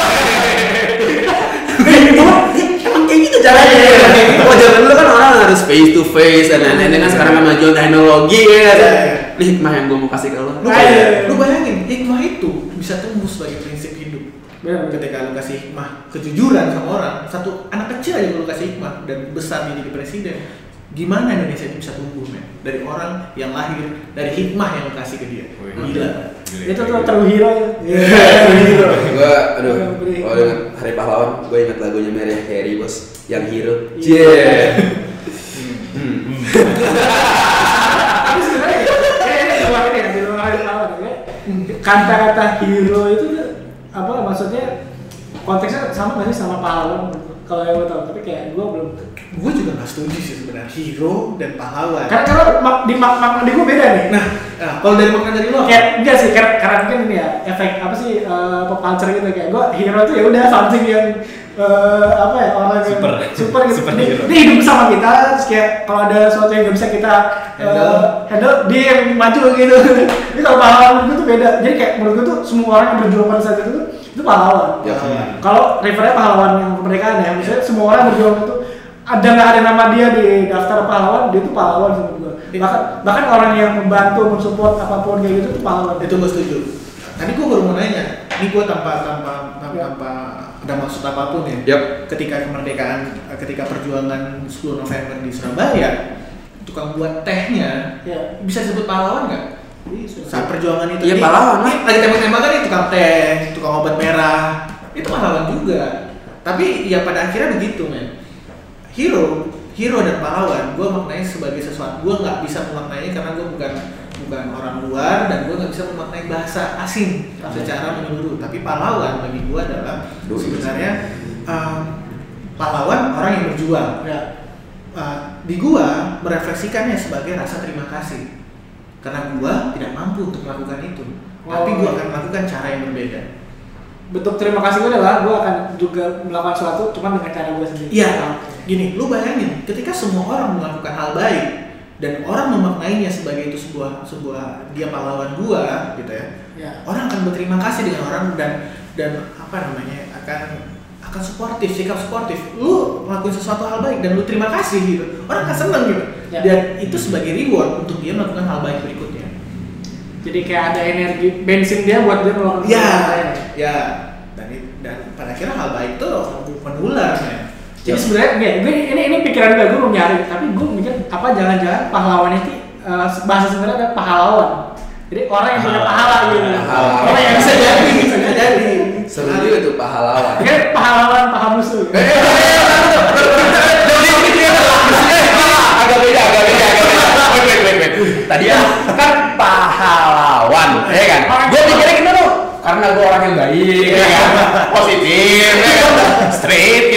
Emang kayak gitu caranya. Oh, zaman dulu kan orang harus face to face dan lain-lain kan sekarang kemajuan teknologi ya. Ini hikmah yang gue mau kasih ke lo. Lu bayangin, hikmah itu bisa tumbuh sebagai prinsip hidup. Ketika lu kasih hikmah kejujuran sama orang, satu anak kecil aja lu kasih hikmah dan besar dia jadi presiden, gimana Indonesia ini bisa tumbuh, men? Dari orang yang lahir dari hikmah yang lu kasih ke dia. Gila. Itu tuh true hero ya. Gue kalau dengan Hari Pahlawan, gue ingat lagunya Mariah Carey, bos, yang hero. Tapi sebenarnya di luar Hari Pahlawan ya, kata-kata hero itu apa maksudnya konteksnya sama nggak sih sama pahlawan kalau yang gue tahu, tapi kayak gue belum. Gue juga nggak setuju sih sebenarnya hero dan pahlawan. Karena di makna di gue beda nih. Nah kalau dari makna dari lo kayak enggak sih, karena mungkin ini ya efek apa sih pop culture gitu, kayak gue hero tuh ya udah something yang apa ya, orang yang super gitu. Dia hidup bersama kita, terus kayak kalau ada sesuatu yang nggak bisa kita handle, dia yang maju gitu. Jadi kalau pahlawan itu tuh beda. Jadi kayak menurut gue tuh semua orang yang berjuang pada saat itu pahlawan. Kalau refernya pahlawan yang kemerdekaan ya, misalnya semua orang berjuang itu ada nggak ada nama dia di daftar pahlawan, dia tuh pahlawan menurut gue. Bahkan orang yang membantu, mensupport apapun kayak gitu tuh pahlawan. Itu gue setuju. Tadi gue baru mau nanya, ini gue tanpa ada maksud apapun ya. Ketika kemerdekaan, ketika perjuangan 10 November di Surabaya, tukang buat tehnya bisa disebut pahlawan nggak? Saat perjuangan itu. Iya, pahlawan lah. Lagi tembak-tembakan nih tukang teh, tukang obat merah, itu pahlawan juga. Tapi ya pada akhirnya begitu, men. Hero dan pahlawan, gue maknanya sebagai sesuatu. Gue nggak bisa memaknainya karena gue bukan orang luar dan gue nggak bisa memaknai bahasa asing secara menyeluruh. Tapi pahlawan bagi gue adalah sebenarnya pahlawan orang yang berjuang. Di gue merefleksikannya sebagai rasa terima kasih karena gue tidak mampu untuk melakukan itu. Tapi gue akan melakukan cara yang berbeda. Bentuk terima kasih gue adalah gue akan juga melakukan sesuatu cuma dengan cara gue sendiri. Iya, gini, lu bayangin ketika semua orang melakukan hal baik dan orang memaknainya sebagai itu sebuah dia pahlawan gua gitu ya. Orang akan berterima kasih dengan orang dan apa namanya akan suportif, sikap suportif. Lu melakukan sesuatu hal baik dan lu terima kasih gitu. Orang akan seneng gitu. Dan itu sebagai reward untuk dia melakukan hal baik berikutnya. Jadi kayak ada energi bensin dia buat dia melakukan ya. Dan pada akhirnya hal baik itu menular, men. Jadi sebenarnya ini pikiran gue belum nyari, tapi gue mikir apa jangan-jangan pahlawan itu bahasa sebenarnya ada pahlawan. Jadi orang yang punya pahala gitu. Orang yang bisa jadi. Seru juga tuh pahlawan. Kan pahlawan paham musuh. Agak beda. Tadi kan pahlawan, ya kan? Gue mikirnya gitu tuh, karena gue orang yang baik, ya kan? Positif, ya kan? Straight,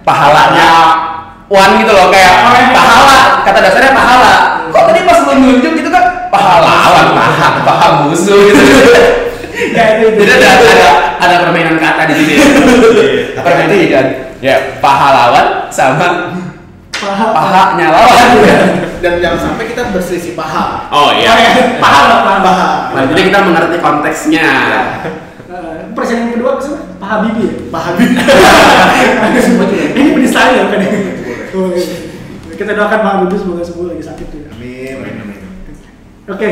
pahalanya wan gitu loh, kayak pahala, kata dasarnya pahala. Kok tadi pas lu nunjuk gitu kan pahlawan, paha musuh gitu. Jadi ada permainan kata di sini. Berarti kan ya pahlawan sama pahanya lawan. Dan jangan sampai kita berselisih paha. Oh iya. Paha. Jadi kita mengerti konteksnya. Presiden kedua siapa? Pak Habibie ya? Pak Habibie. Ini penistaan ya kan? Kita doakan Pak Habibie semoga sembuh, lagi sakit juga. Amin. Oke.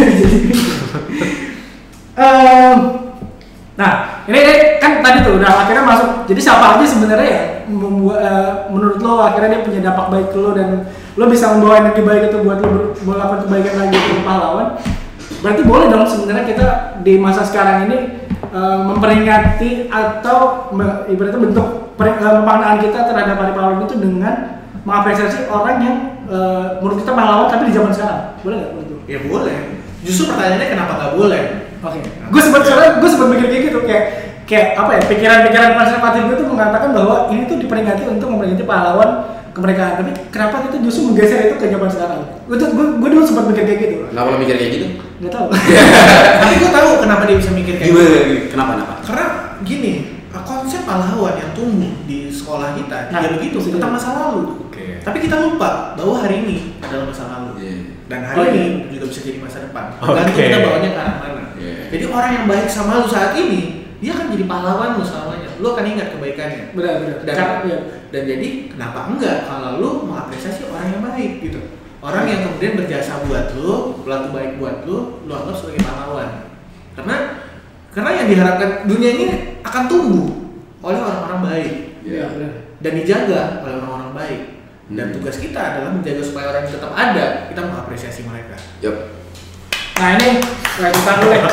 Nah, ini kan tadi tuh udah akhirnya masuk. Jadi siapa aja sebenarnya ya menurut lo akhirnya dia punya dampak baik ke lo dan lo bisa membawa energi baik itu buat lo melakukan kebaikan lagi untuk pahlawan. Berarti boleh dong sebenarnya kita di masa sekarang ini memperingati atau ibaratnya bentuk pemaknaan kita terhadap hari pahlawan itu dengan mengapresiasi orang yang menurut kita pahlawan tapi di zaman sekarang. Boleh nggak menurut lo? Ya boleh. Justru pertanyaannya kenapa nggak boleh? Oke. Gue sempat mikir kayak gitu, kayak apa ya, pikiran konservatif gue tuh mengatakan bahwa ini tuh diperingati untuk memperingati pahlawan kemerdekaan, tapi kenapa kita justru menggeser itu ke zaman sekarang? Gue dulu sempat mikir kayak gitu. Kenapa lo mikir kayak gitu? Gak tau. Tapi gue tahu kenapa dia bisa mikir kayak gitu. Kenapa? Karena gini, konsep pahlawan yang tumbuh di sekolah kita ya begitu tentang masa lalu. Tapi kita lupa bahwa hari ini adalah masa lalu. Dan hari ini juga bisa jadi masa depan. Tergantung kita bawanya ke arah mana. Jadi orang yang baik sama lu saat ini, dia akan jadi pahlawan lu selamanya. Lu akan ingat kebaikannya. Benar. Dan jadi kenapa enggak kalau lu mengapresiasi orang yang baik gitu. Orang yang kemudian berjasa buat lu, berlaku baik buat lu anggap sebagai pahlawan. Karena yang diharapkan dunia ini akan tumbuh oleh orang-orang baik. Dan dijaga oleh orang-orang baik. Dan tugas kita adalah menjaga supaya orang tetap ada, kita mengapresiasi mereka. Nah ini, kita dulu ya.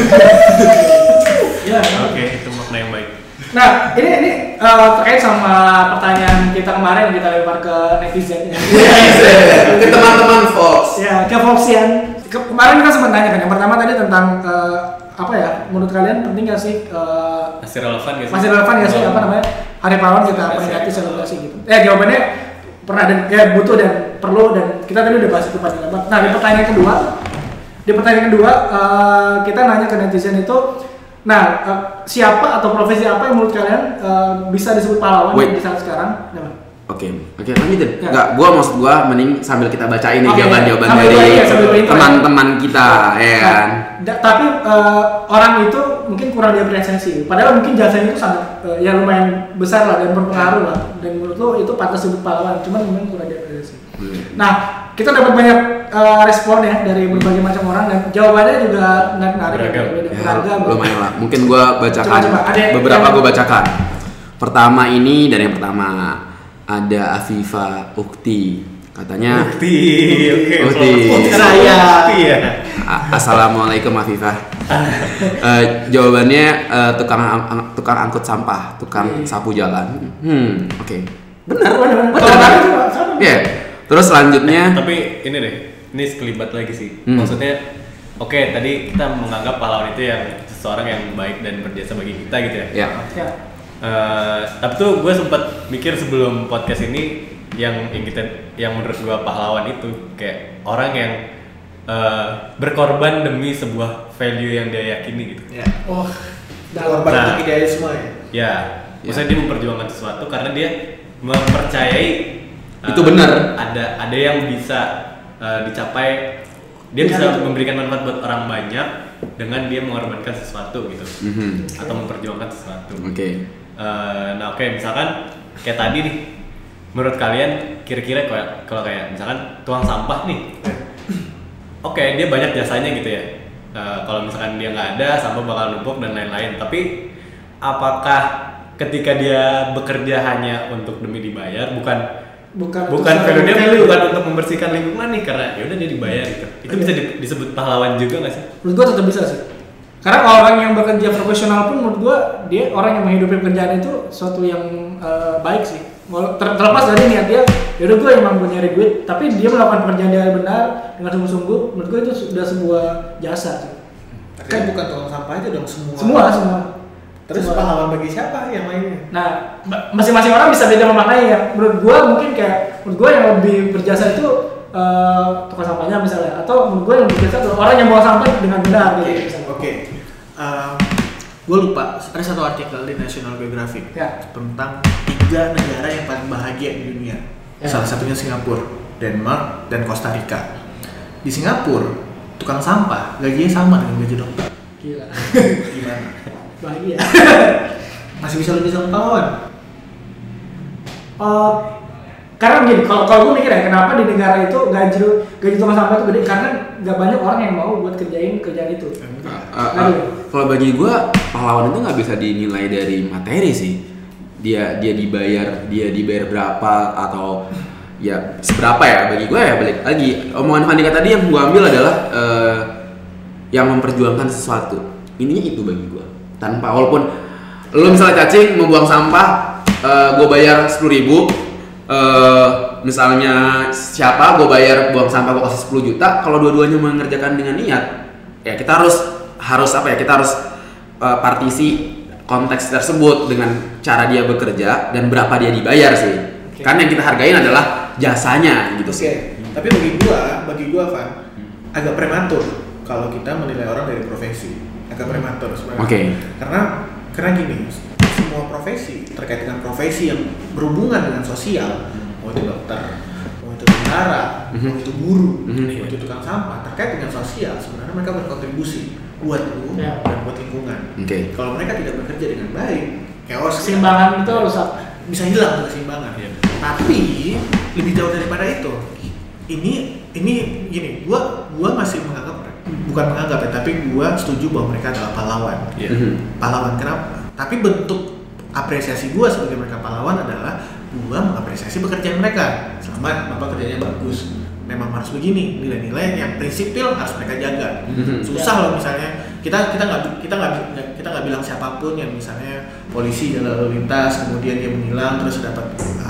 Oke, itu makna yang baik. Nah, ini terkait sama pertanyaan kita kemarin yang kita lempar ke netizen. Ke teman-teman Fox. Ya, ke Foxian. Kemarin kita sempat tanya kan, yang pertama tadi tentang apa ya, menurut kalian penting nggak sih? Masih relevan nggak sih? Apa namanya? Hari pahlawan kita peringati selebrasi gitu. Jawabannya pernah dan butuh dan perlu, dan kita tadi udah bahas itu panjang lebar. Nah, di pertanyaan kedua kita nanya ke netizen itu, siapa atau profesi apa yang menurut kalian bisa disebut pahlawan di saat sekarang? Oke, lanjutin. Enggak, maksud gua mending sambil kita bacain nih jawaban-jawaban dari teman-teman kita, ya kan. Tapi orang itu mungkin kurang diapresiasi. Padahal mungkin jasanya itu sangat ya lumayan besar lah dan berpengaruh lah. Dan menurut lo itu pantas disebut pahlawan, cuman memang kurang diapresiasi. Nah, kita dapat banyak respon ya dari berbagai macam orang dan jawabannya juga menarik. Beragam. Lumayan lah. Mungkin gua bacakan beberapa gua bacakan. Pertama ini dari yang pertama. Ada Afifa Ukti, katanya. Ukti. Saya. Assalamualaikum Afifah. Jawabannya tukang angkut sampah, tukang sapu jalan. Oke. Benar. Ya. Terus selanjutnya. Tapi ini deh, ini sekelibat lagi sih. Maksudnya, tadi kita menganggap pahlawan itu yang seseorang yang baik dan berjasa bagi kita gitu ya. Ya. Tapi tuh gue sempat mikir sebelum podcast ini yang menurut gue pahlawan itu kayak orang yang berkorban demi sebuah value yang dia yakini gitu. Berkorban untuk idealisme ya. Maksudnya dia memperjuangkan sesuatu karena dia mempercayai itu benar. Ada yang bisa dicapai. Dia bisa memberikan manfaat buat orang banyak dengan dia mengorbankan sesuatu gitu, atau memperjuangkan sesuatu. Misalkan kayak tadi nih, menurut kalian kira-kira kalau kayak misalkan tukang sampah nih, dia banyak jasanya gitu ya. Kalau misalkan dia nggak ada, sampah bakal numpuk dan lain-lain. Tapi apakah ketika dia bekerja hanya untuk demi dibayar, bukan value dia bukan untuk membersihkan lingkungan nih, karena ya udah dia dibayar gitu. Itu bisa disebut pahlawan juga nggak sih? Menurut gua tetap bisa sih. Karena orang yang bekerja profesional pun menurut gua dia orang yang menghidupi pekerjaan itu suatu yang baik sih. Terlepas dari niat dia, yaudah gua emang mau nyari duit, tapi dia melakukan pekerjaan dia benar dengan sungguh-sungguh, menurut gua itu sudah sebuah jasa sih. Kan bukan tukang sampah aja dong, semua. Semua. Terus pahlawan bagi siapa yang lainnya? Nah, masing-masing orang bisa beda memaknai ya. Menurut gue mungkin menurut gue yang lebih berjasa itu tukang sampahnya misalnya, atau menurut gue yang berjasa adalah orang yang bawa sampah dengan benar gitu misalnya. Oke. Gue lupa, ada satu artikel di National Geographic tentang 3 negara yang paling bahagia di dunia. Salah satunya Singapura, Denmark, dan Costa Rica. Di Singapura, tukang sampah gajinya sama dengan gaji dokter. Gila. Gimana? Bahagia. Masih bisa lebih sama pahlawan? Karena begini, kalau gue mikir ya, kenapa di negara itu gaji tukang sampah itu gede? Karena nggak banyak orang yang mau buat kerjaan itu. Kalau bagi gue, pahlawan itu nggak bisa dinilai dari materi sih. Dia dibayar berapa atau ya seberapa ya. Bagi gue ya balik lagi omongan Vandika tadi yang gue ambil adalah yang memperjuangkan sesuatu. Ininya itu bagi gue. Tanpa walaupun lo misalnya cacing membuang sampah, gue bayar 10.000. Misalnya siapa gue bayar buang sampah gue kasih 10 juta. Kalau dua-duanya mengerjakan dengan niat, ya kita harus apa ya, kita harus partisi konteks tersebut dengan cara dia bekerja dan berapa dia dibayar sih. Karena yang kita hargain adalah jasanya gitu sih. Tapi bagi gua Van, agak prematur kalau kita menilai orang dari profesi. Agak prematur sebenarnya. Karena gini, semua profesi terkait dengan profesi yang berhubungan dengan sosial, mau itu dokter, mau itu tentara, mau itu guru, mau itu tukang sampah, terkait dengan sosial sebenarnya mereka berkontribusi buat lu dan buat lingkungan. Kalau mereka tidak bekerja dengan baik, chaos, keseimbangan itu rusak, bisa hilang keseimbangan. Tapi lebih jauh daripada itu, ini gini, gua masih bukan menganggap ya, tapi gua setuju bahwa mereka adalah pahlawan. Pahlawan kenapa? Tapi bentuk apresiasi gua sebagai mereka pahlawan adalah gua mengapresiasi pekerjaan mereka. Selamat, bapak kerjanya bagus. Memang harus begini, nilai-nilai yang prinsipil harus mereka jaga. Susah loh misalnya kita nggak bilang siapapun yang misalnya polisi jalan lalu lintas kemudian dia menilang terus dapat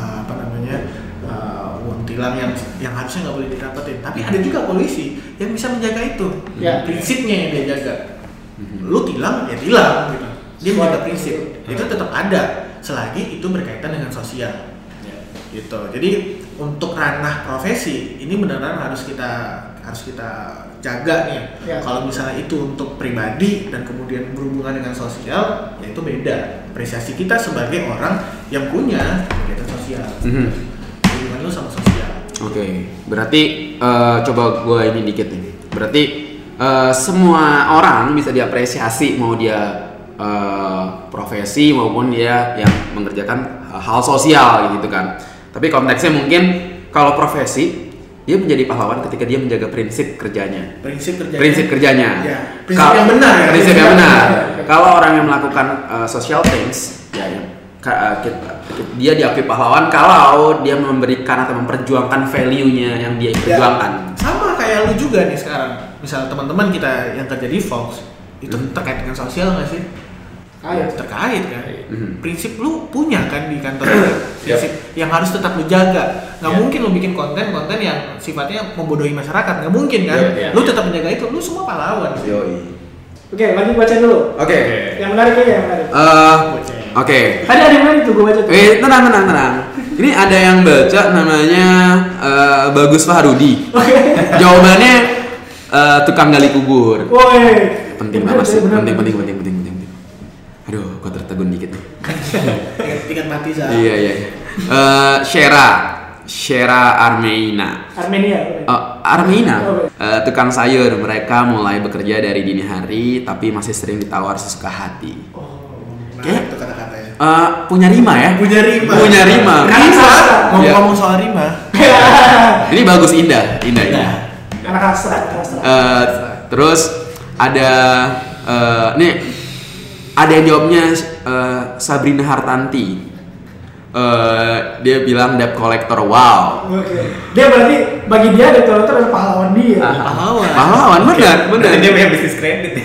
uang tilang yang harusnya nggak boleh didapetin. Tapi ada juga polisi yang bisa menjaga itu, prinsipnya yang dia jaga. Lu tilang ya tilang gitu. Dia menjaga prinsip, itu tetap ada selagi itu berkaitan dengan sosial. Gitu. Jadi untuk ranah profesi ini benar-benar harus kita jaga nih. Kalau misalnya itu untuk pribadi dan kemudian berhubungan dengan sosial, ya itu beda. Apresiasi kita sebagai orang yang punya kegiatan sosial. Hubungan lu sama sosial. Berarti coba gue ini dikit nih. Berarti semua orang bisa diapresiasi, mau dia profesi maupun dia yang mengerjakan hal sosial gitu kan. Tapi konteksnya mungkin kalau profesi dia menjadi pahlawan ketika dia menjaga prinsip kerjanya. Prinsip kerjanya. Prinsip yang benar ya. Prinsip yang benar. Kalau orang yang melakukan social things, dia diakui pahlawan kalau dia memberikan atau memperjuangkan value-nya yang dia perjuangkan. Sama kayak lu juga nih sekarang. Misal teman-teman kita yang kerja di Fox, itu terkait dengan sosial nggak sih? Terkait kan. Prinsip lu punya kan di kantor prinsip yang harus tetap lu jaga. Nggak mungkin lu bikin konten yang sifatnya membodohi masyarakat, nggak mungkin kan. Lu tetap menjaga itu, lu semua pahlawan. Oke, lagi baca dulu. Yang menarik aja yang menarik. Tadi ada yang menarik tuh gue baca tuh. Tenang. Ini ada yang baca namanya Bagus Fahrudi. Jawabannya tukang gali kubur. Penting banget sih. Penting. Aduh, gua tertegun dikit nih. Ingat mati Zah. Iya. Shera Armeina. Tukang sayur. Mereka mulai bekerja dari dini hari, tapi masih sering ditawar sesuka hati. Itu kata-katanya. Punya rima ya? Punya rima. Ngomong soal rima. Ini bagus, indah. Anak hasrat. Terus ada ada yang jawabnya Sabrina Hartanti. Dia bilang debt collector. Wow. Dia berarti bagi dia debt collector adalah pahlawan dia. Pahlawan benar. Dia punya bisnis kredit.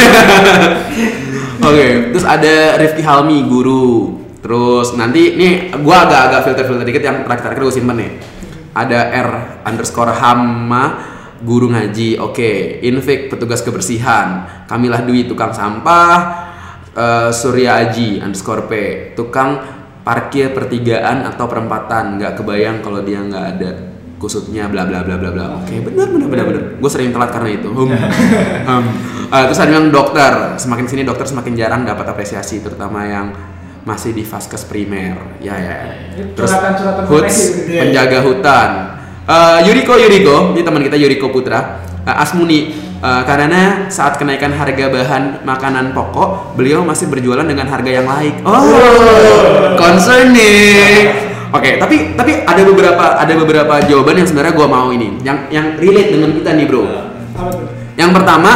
Terus ada Rifki Halmi, guru. Terus nanti nih gua agak filter dikit yang terakhir gue simpen nih. Ada R_Hama, guru ngaji. Invik, petugas kebersihan. Kamilah Dwi, tukang sampah. Surya Aji _p, tukang parkir pertigaan atau perempatan, nggak kebayang kalau dia nggak ada kusutnya bla bla bla bla bla. Oke, benar. Gue sering telat karena itu. Terus ada yang dokter, semakin sini dokter semakin jarang dapat apresiasi, terutama yang masih di vaskes primer. Ya. Terus Hoods, penjaga hutan. Yuriko, ini teman kita Yuriko Putra. Asmuni, karena saat kenaikan harga bahan makanan pokok, beliau masih berjualan dengan harga yang laik. Concerning. Oke, tapi ada beberapa jawaban yang sebenarnya gue mau ini, yang relate dengan kita nih, bro. Yang pertama,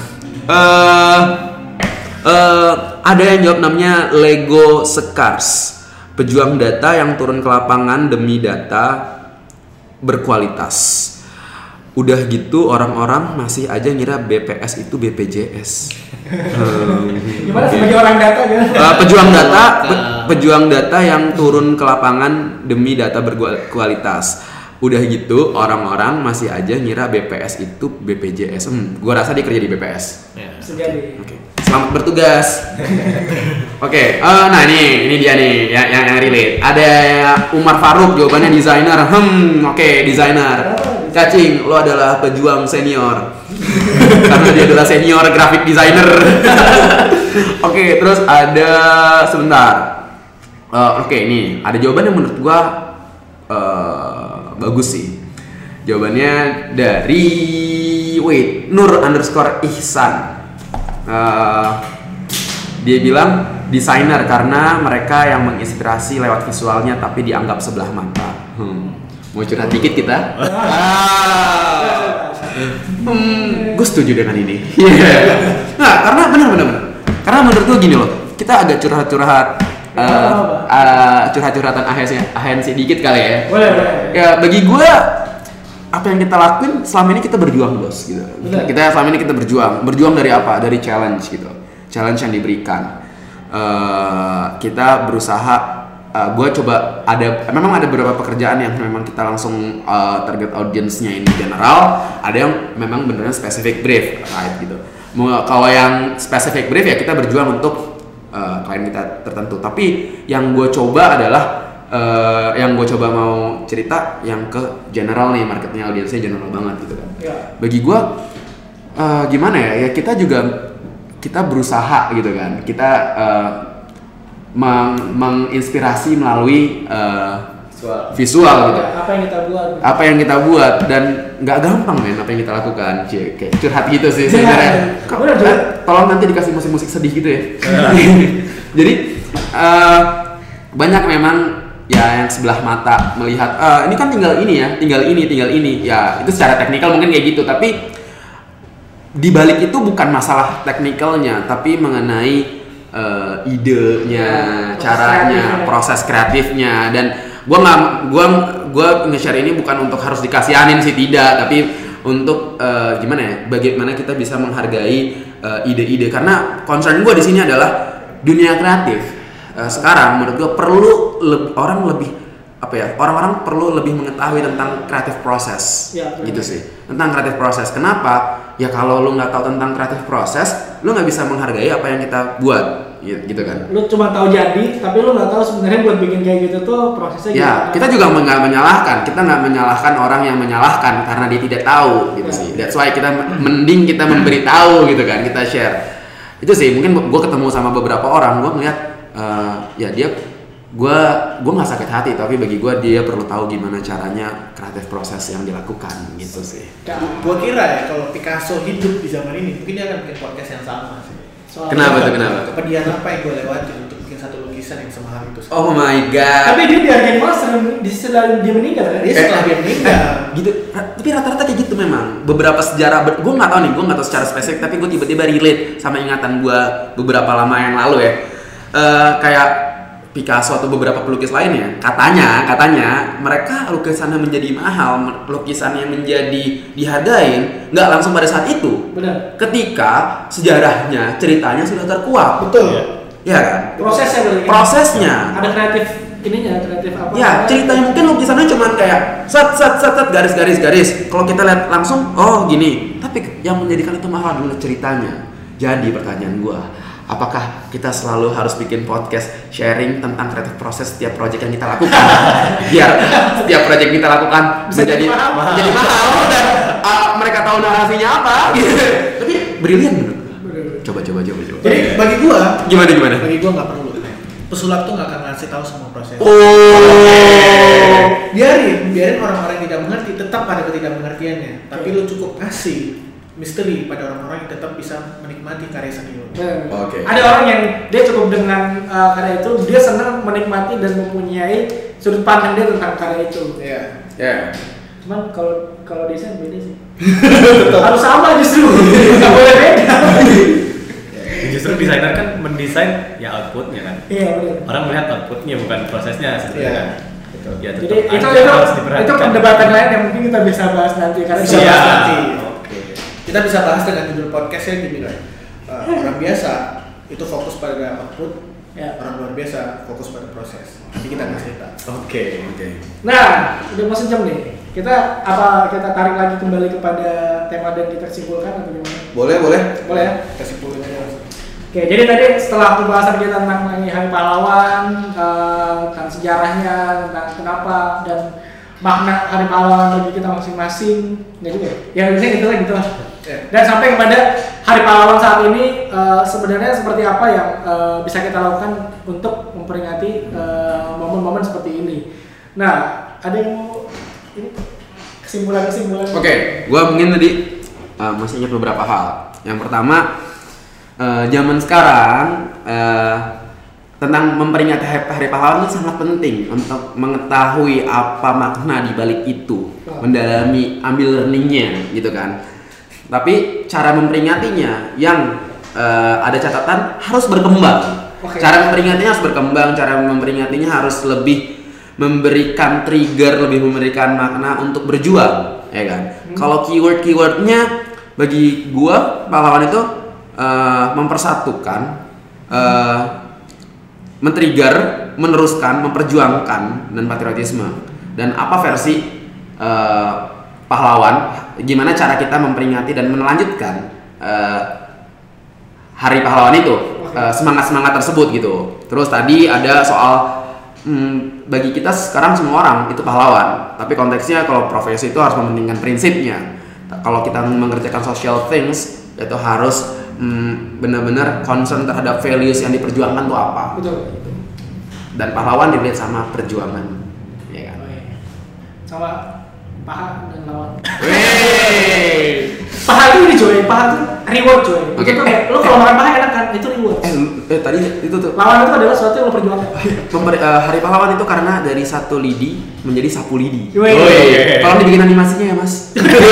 ada yang jawab namanya Lego Sekars, pejuang data yang turun ke lapangan demi data berkualitas. Udah gitu orang-orang masih aja ngira BPS itu BPJS. Gimana sebagai orang data gitu? Pejuang data yang turun ke lapangan demi data berkualitas. Udah gitu orang-orang masih aja ngira BPS itu BPJS. Gua rasa dia kerja di BPS. Bisa jadi. Oke. Selamat bertugas. Oke. Nah ini dia nih yang relate. Ada Umar Faruk, jawabannya desainer. Oke, desainer. Cacing, lo adalah pejuang senior. Karena dia adalah senior graphic designer. Oke, terus ada sebentar. Oke, ini ada jawaban yang menurut gua bagus sih. Jawabannya dari Nur _Ihsan. Dia bilang desainer karena mereka yang menginspirasi lewat visualnya tapi dianggap sebelah mata. Mau curhat dikit kita? Gue setuju dengan ini. Nah, karena benar. Karena menurut gue gini loh, kita agak curhat-curhatan ahensi dikit kali ya. Boleh. Ya bagi gue, apa yang kita lakuin selama ini kita berjuang, bos, gitu. Kita selama ini kita berjuang dari apa? Dari challenge gitu, challenge yang diberikan. Kita berusaha. Gue coba memang ada beberapa pekerjaan yang memang kita langsung target audience-nya ini general, ada yang memang beneran specific brief, right gitu. Kalau yang specific brief ya kita berjuang untuk klien kita tertentu. Tapi yang gue coba adalah yang gue coba mau cerita yang ke general nih, marketnya audiensnya general banget gitu kan. Bagi gue gimana ya kita berusaha gitu kan, kita menginspirasi melalui visual gitu. Apa yang kita buat dan nggak gampang men apa yang kita lakukan. Kayak curhat gitu sih sebenarnya. Tolong nanti dikasih musik-musik sedih gitu ya. Jadi banyak memang ya yang sebelah mata melihat ini kan tinggal ini ya, itu secara teknikal mungkin kayak gitu, tapi di balik itu bukan masalah teknikalnya tapi mengenai idenya, caranya, proses kreatifnya. Dan gue nge-share ini bukan untuk harus dikasihanin sih, tidak, tapi untuk gimana ya, bagaimana kita bisa menghargai ide-ide, karena concern gue di sini adalah dunia kreatif. Sekarang menurut gue perlu orang-orang perlu lebih mengetahui tentang creative process, gitu sih, tentang creative process. Kenapa? Ya kalau lu nggak tahu tentang creative process, lu nggak bisa menghargai apa yang kita buat, gitu kan? Lu cuma tahu jadi, tapi lu nggak tahu sebenarnya buat bikin kayak gitu tuh prosesnya. Ya, kita juga nggak menyalahkan orang yang menyalahkan karena dia tidak tahu, gitu sih. That's why kita mending kita memberitahu, gitu kan? Kita share. Itu sih. Mungkin gue ketemu sama beberapa orang, gue ngeliat, ya dia. Gue nggak sakit hati, tapi bagi gue dia perlu tahu gimana caranya kreatif proses yang dilakukan, gitu sih. Gue kira ya kalau Picasso hidup di zaman ini mungkin dia akan bikin podcast yang sama sih. Kenapa? Kepedihan apa yang gue lewatin untuk bikin satu lukisan yang semahal itu. Oh my god. Tapi dia dihargain malah setelah dia meninggal kan? Setelah dia meninggal. Gitu. Tapi rata-rata kayak gitu memang. Beberapa sejarah, gue nggak tahu secara spesifik, tapi gue tiba-tiba relate sama ingatan gue beberapa lama yang lalu ya. Kayak Picasso atau beberapa pelukis lainnya, katanya mereka lukisannya menjadi mahal, lukisannya menjadi dihargain nggak langsung pada saat itu. Benar. Ketika sejarahnya, ceritanya sudah terkuak. Betul. Ya kan? Prosesnya. Ada kreatif apa? Ya, ceritanya mungkin lukisannya cuma kayak set garis. Kalau kita lihat langsung, oh gini. Tapi yang menjadikan itu mahal adalah ceritanya. Jadi pertanyaan gua, apakah kita selalu harus bikin podcast sharing tentang kreatif proses setiap project yang kita lakukan biar setiap project kita lakukan menjadi mahal dan mereka tahu narasinya apa gitu. Tapi brilian menurut gue. Coba. Jadi bagi gua gimana? Bagi gua nggak perlu. Pesulap tuh nggak akan ngasih tahu semua proses. Biarin orang-orang yang tidak mengerti tetap pada ketidakmengertiannya. Tapi lu cukup kasih misteri pada orang-orang yang tetap bisa menikmati karya seni lu. Ada orang yang dia cukup dengan karya itu, dia senang menikmati dan mempunyai sudut pandang dia tentang karya itu. Iya. Cuman kalau desain beda sih. Harus sama justru. Nggak boleh beda. Justru desainer kan mendesain ya outputnya kan. Iya benar. Orang melihat outputnya bukan prosesnya sebenarnya kan. Ya, jadi itu perdebatan lain yang mungkin kita bisa bahas nanti karena nanti. Kita bisa bahas dengan judul podcastnya gini kan. Orang biasa itu fokus pada output, orang luar biasa fokus pada proses. Nanti kita akan cerita. Oke. Nah, udah mau sejam nih. Kita tarik lagi kembali kepada tema dan kita simpulkan atau gimana? Boleh ya. Kita simpulin aja langsung. Oke, jadi tadi setelah pembahasan kita tentang Hari Pahlawan, tentang sejarahnya, tentang kenapa dan makna Hari Pahlawan bagi kita masing-masing, nggak juga ya? Ya biasanya gitu lah. Dan sampai kepada Hari Pahlawan saat ini sebenarnya seperti apa yang bisa kita lakukan untuk memperingati momen-momen seperti ini. Nah, ada yang mau ini kesimpulan? Oke, gua mungkin tadi masih ingat beberapa hal. Yang pertama, zaman sekarang tentang memperingati Hari Pahlawan itu sangat penting untuk mengetahui apa makna di balik itu, mendalami, ambil learningnya gitu kan. Tapi cara memperingatinya yang ada catatan harus berkembang. Cara memperingatinya harus berkembang, cara memperingatinya harus lebih memberikan trigger, lebih memberikan makna untuk berjuang, ya kan? Kalau keywordnya bagi gua pahlawan itu mempersatukan, men-trigger, meneruskan, memperjuangkan dan patriotisme. Dan apa versi pahlawan? Gimana cara kita memperingati dan melanjutkan Hari Pahlawan itu, semangat tersebut gitu. Terus tadi ada soal bagi kita sekarang semua orang itu pahlawan. Tapi konteksnya kalau profesi itu harus mementingkan prinsipnya. Kalau kita mengerjakan social things itu harus benar-benar concern terhadap values yang diperjuangkan tuh apa. Betul. Dan pahlawan dilihat sama perjuangan, ya kan? Sama paha dan lawan. Paha itu ini coy, paha itu reward coy. Itu tuh kayak lo kalau makan paha enak kan, itu reward. Tadi itu tuh. Lawan itu adalah sesuatu yang lo perjuangkan. Hari Pahlawan itu karena dari satu lidi menjadi 10 lidi. Kalau dibikin animasinya ya mas.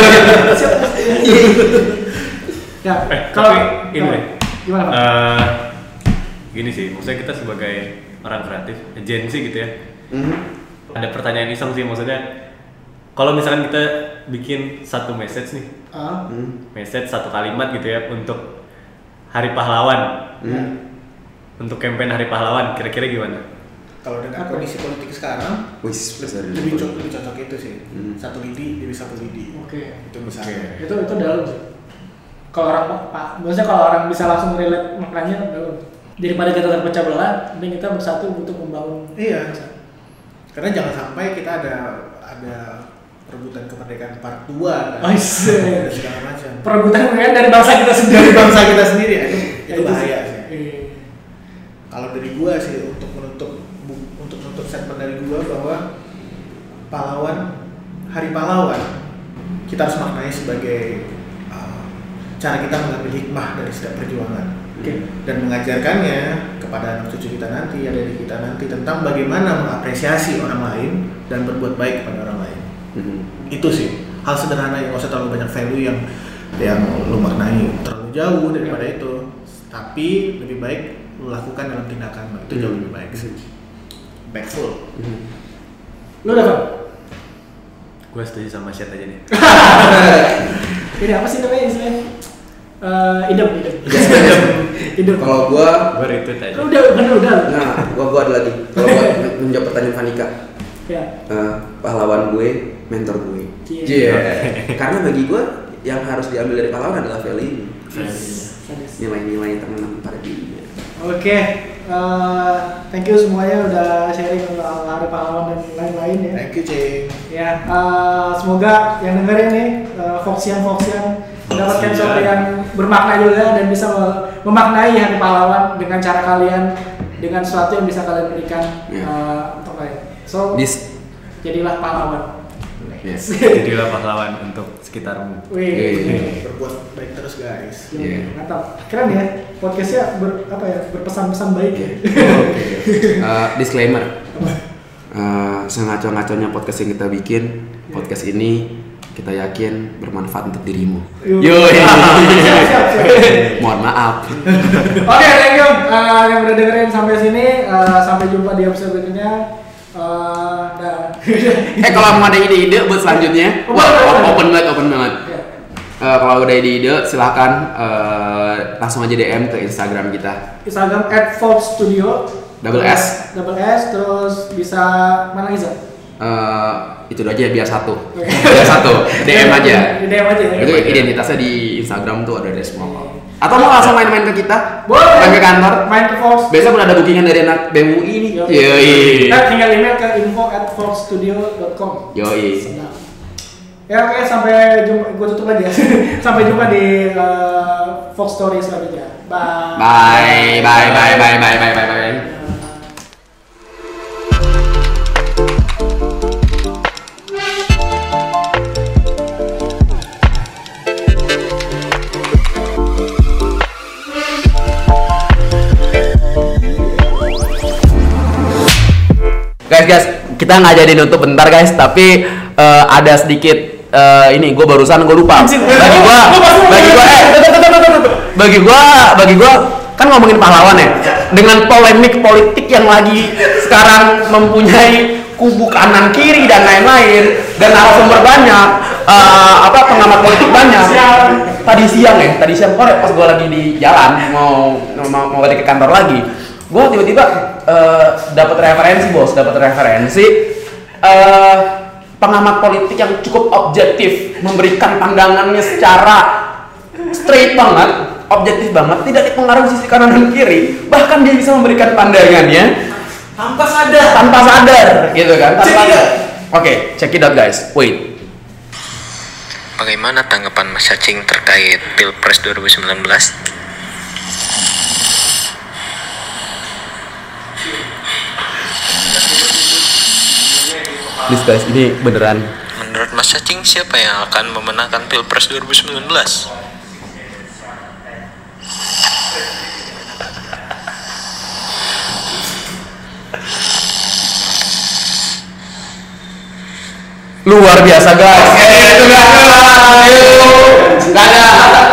Ya, kalau ini deh. Gimana Pak? Gini sih, maksudnya kita sebagai orang kreatif, agensi gitu ya. Ada pertanyaan iseng sih, maksudnya kalau misalkan kita bikin satu message nih, message satu kalimat gitu ya untuk Hari Pahlawan, untuk campaign Hari Pahlawan, kira-kira gimana? Kalau dengan kondisi politik sekarang, lebih cocok itu sih. Satu lidi jadi satu lidi. Itu misalnya. Itu dalam sih. Kalau orang maksudnya kalau orang bisa langsung relate maknanya dalam. Daripada kita terpecah belah, mending kita bersatu untuk membangun. Iya. Karena jangan sampai kita ada perebutan kemerdekaan part 2 kan. Ada segala macam. Perebutan dari bangsa kita sendiri. Itu bahaya sih. Kalau dari gua sih untuk menutup statement dari gua bahwa Hari Pahlawan kita harus maknai sebagai cara kita mengambil hikmah dari setiap perjuangan. Dan mengajarkannya kepada anak cucu kita nanti, adik kita nanti tentang bagaimana mengapresiasi orang lain dan berbuat baik kepada orang lain. Itu sih hal sederhana yang nggak usah terlalu banyak value yang lu maknai terlalu jauh daripada itu, tapi lebih baik lu lakukan dalam tindakan itu jauh lebih baik sih. Backful. Lu dapat? Gue setuju sama Syed aja nih. Ini apa sih namanya istilahnya? Idem. Kalau gua retweet aja. Udah. Nah, gua ada lagi. Kalau gua menjawab pertanyaan Vanika. Ya. Pahlawan gue, mentor gue. Karena bagi gua yang harus diambil dari pahlawan adalah value. Nilai-nilai yang tertanam pada dirinya. Oke. Thank you semuanya udah sharing tentang Hari Pahlawan dan lain-lain ya. Thank you, Cing. Ya, semoga yang dengerin nih Foxian mendapatkan sesuatu yang bermakna juga dan bisa memaknai Hari Pahlawan dengan cara kalian, dengan sesuatu yang bisa kalian berikan untuk kalian. So, jadilah pahlawan. Yes. Jadilah pahlawan untuk sekitarmu. Berbuat baik terus, guys. Mantap. Keren ya. Podcastnya berpesan-pesan baik ya. Disclaimer. Sengaco-ngaconya podcast yang kita bikin, podcast ini kita yakin bermanfaat untuk dirimu. Siap. Mohon maaf. Oke, thank you yang udah dengerin sampai sini. Sampai jumpa di episode berikutnya. Kalau mau ada ide-ide buat selanjutnya, open banget. Kalau udah ide-ide silahkan langsung aja DM ke Instagram kita. Instagram @folkstudio Double S terus bisa mana lagi? Itu aja biar satu. DM aja. Itu identitasnya di Instagram tuh ada semua. Atau mau langsung main-main ke kita? Boleh. Main ke kantor? Main ke Fox. Biasa udah ada bookingan dari anak BMUI nih. Yoi. Kita tinggal email ke info@folkstudio.com. Yoi. Ya oke, sampai jumpa. Gue tutup aja. Sampai jumpa di Fox Story selanjutnya. Bye. Bye. Guys, kita nggak jadi nutup bentar guys, tapi ada sedikit ini gue lupa. Bagi gue kan ngomongin pahlawan ya, dengan polemik politik yang lagi sekarang mempunyai kubu kanan kiri dan lain-lain dan narasumber banyak, pengamat politik banyak. Tadi siang pas gue lagi di jalan mau balik ke kantor lagi, gue tiba-tiba dapat referensi pengamat politik yang cukup objektif, memberikan pandangannya secara straight banget, objektif banget, tidak dipengaruhi sisi kanan dan kiri, bahkan dia bisa memberikan pandangannya tanpa sadar gitu kan. Oke, check it out guys. Wait. Bagaimana tanggapan Mas Cacing terkait Pilpres 2019? Please guys, ini beneran. Menurut Mas Cacing, siapa yang akan memenangkan Pilpres 2019? Luar biasa guys. Itu enggak ada.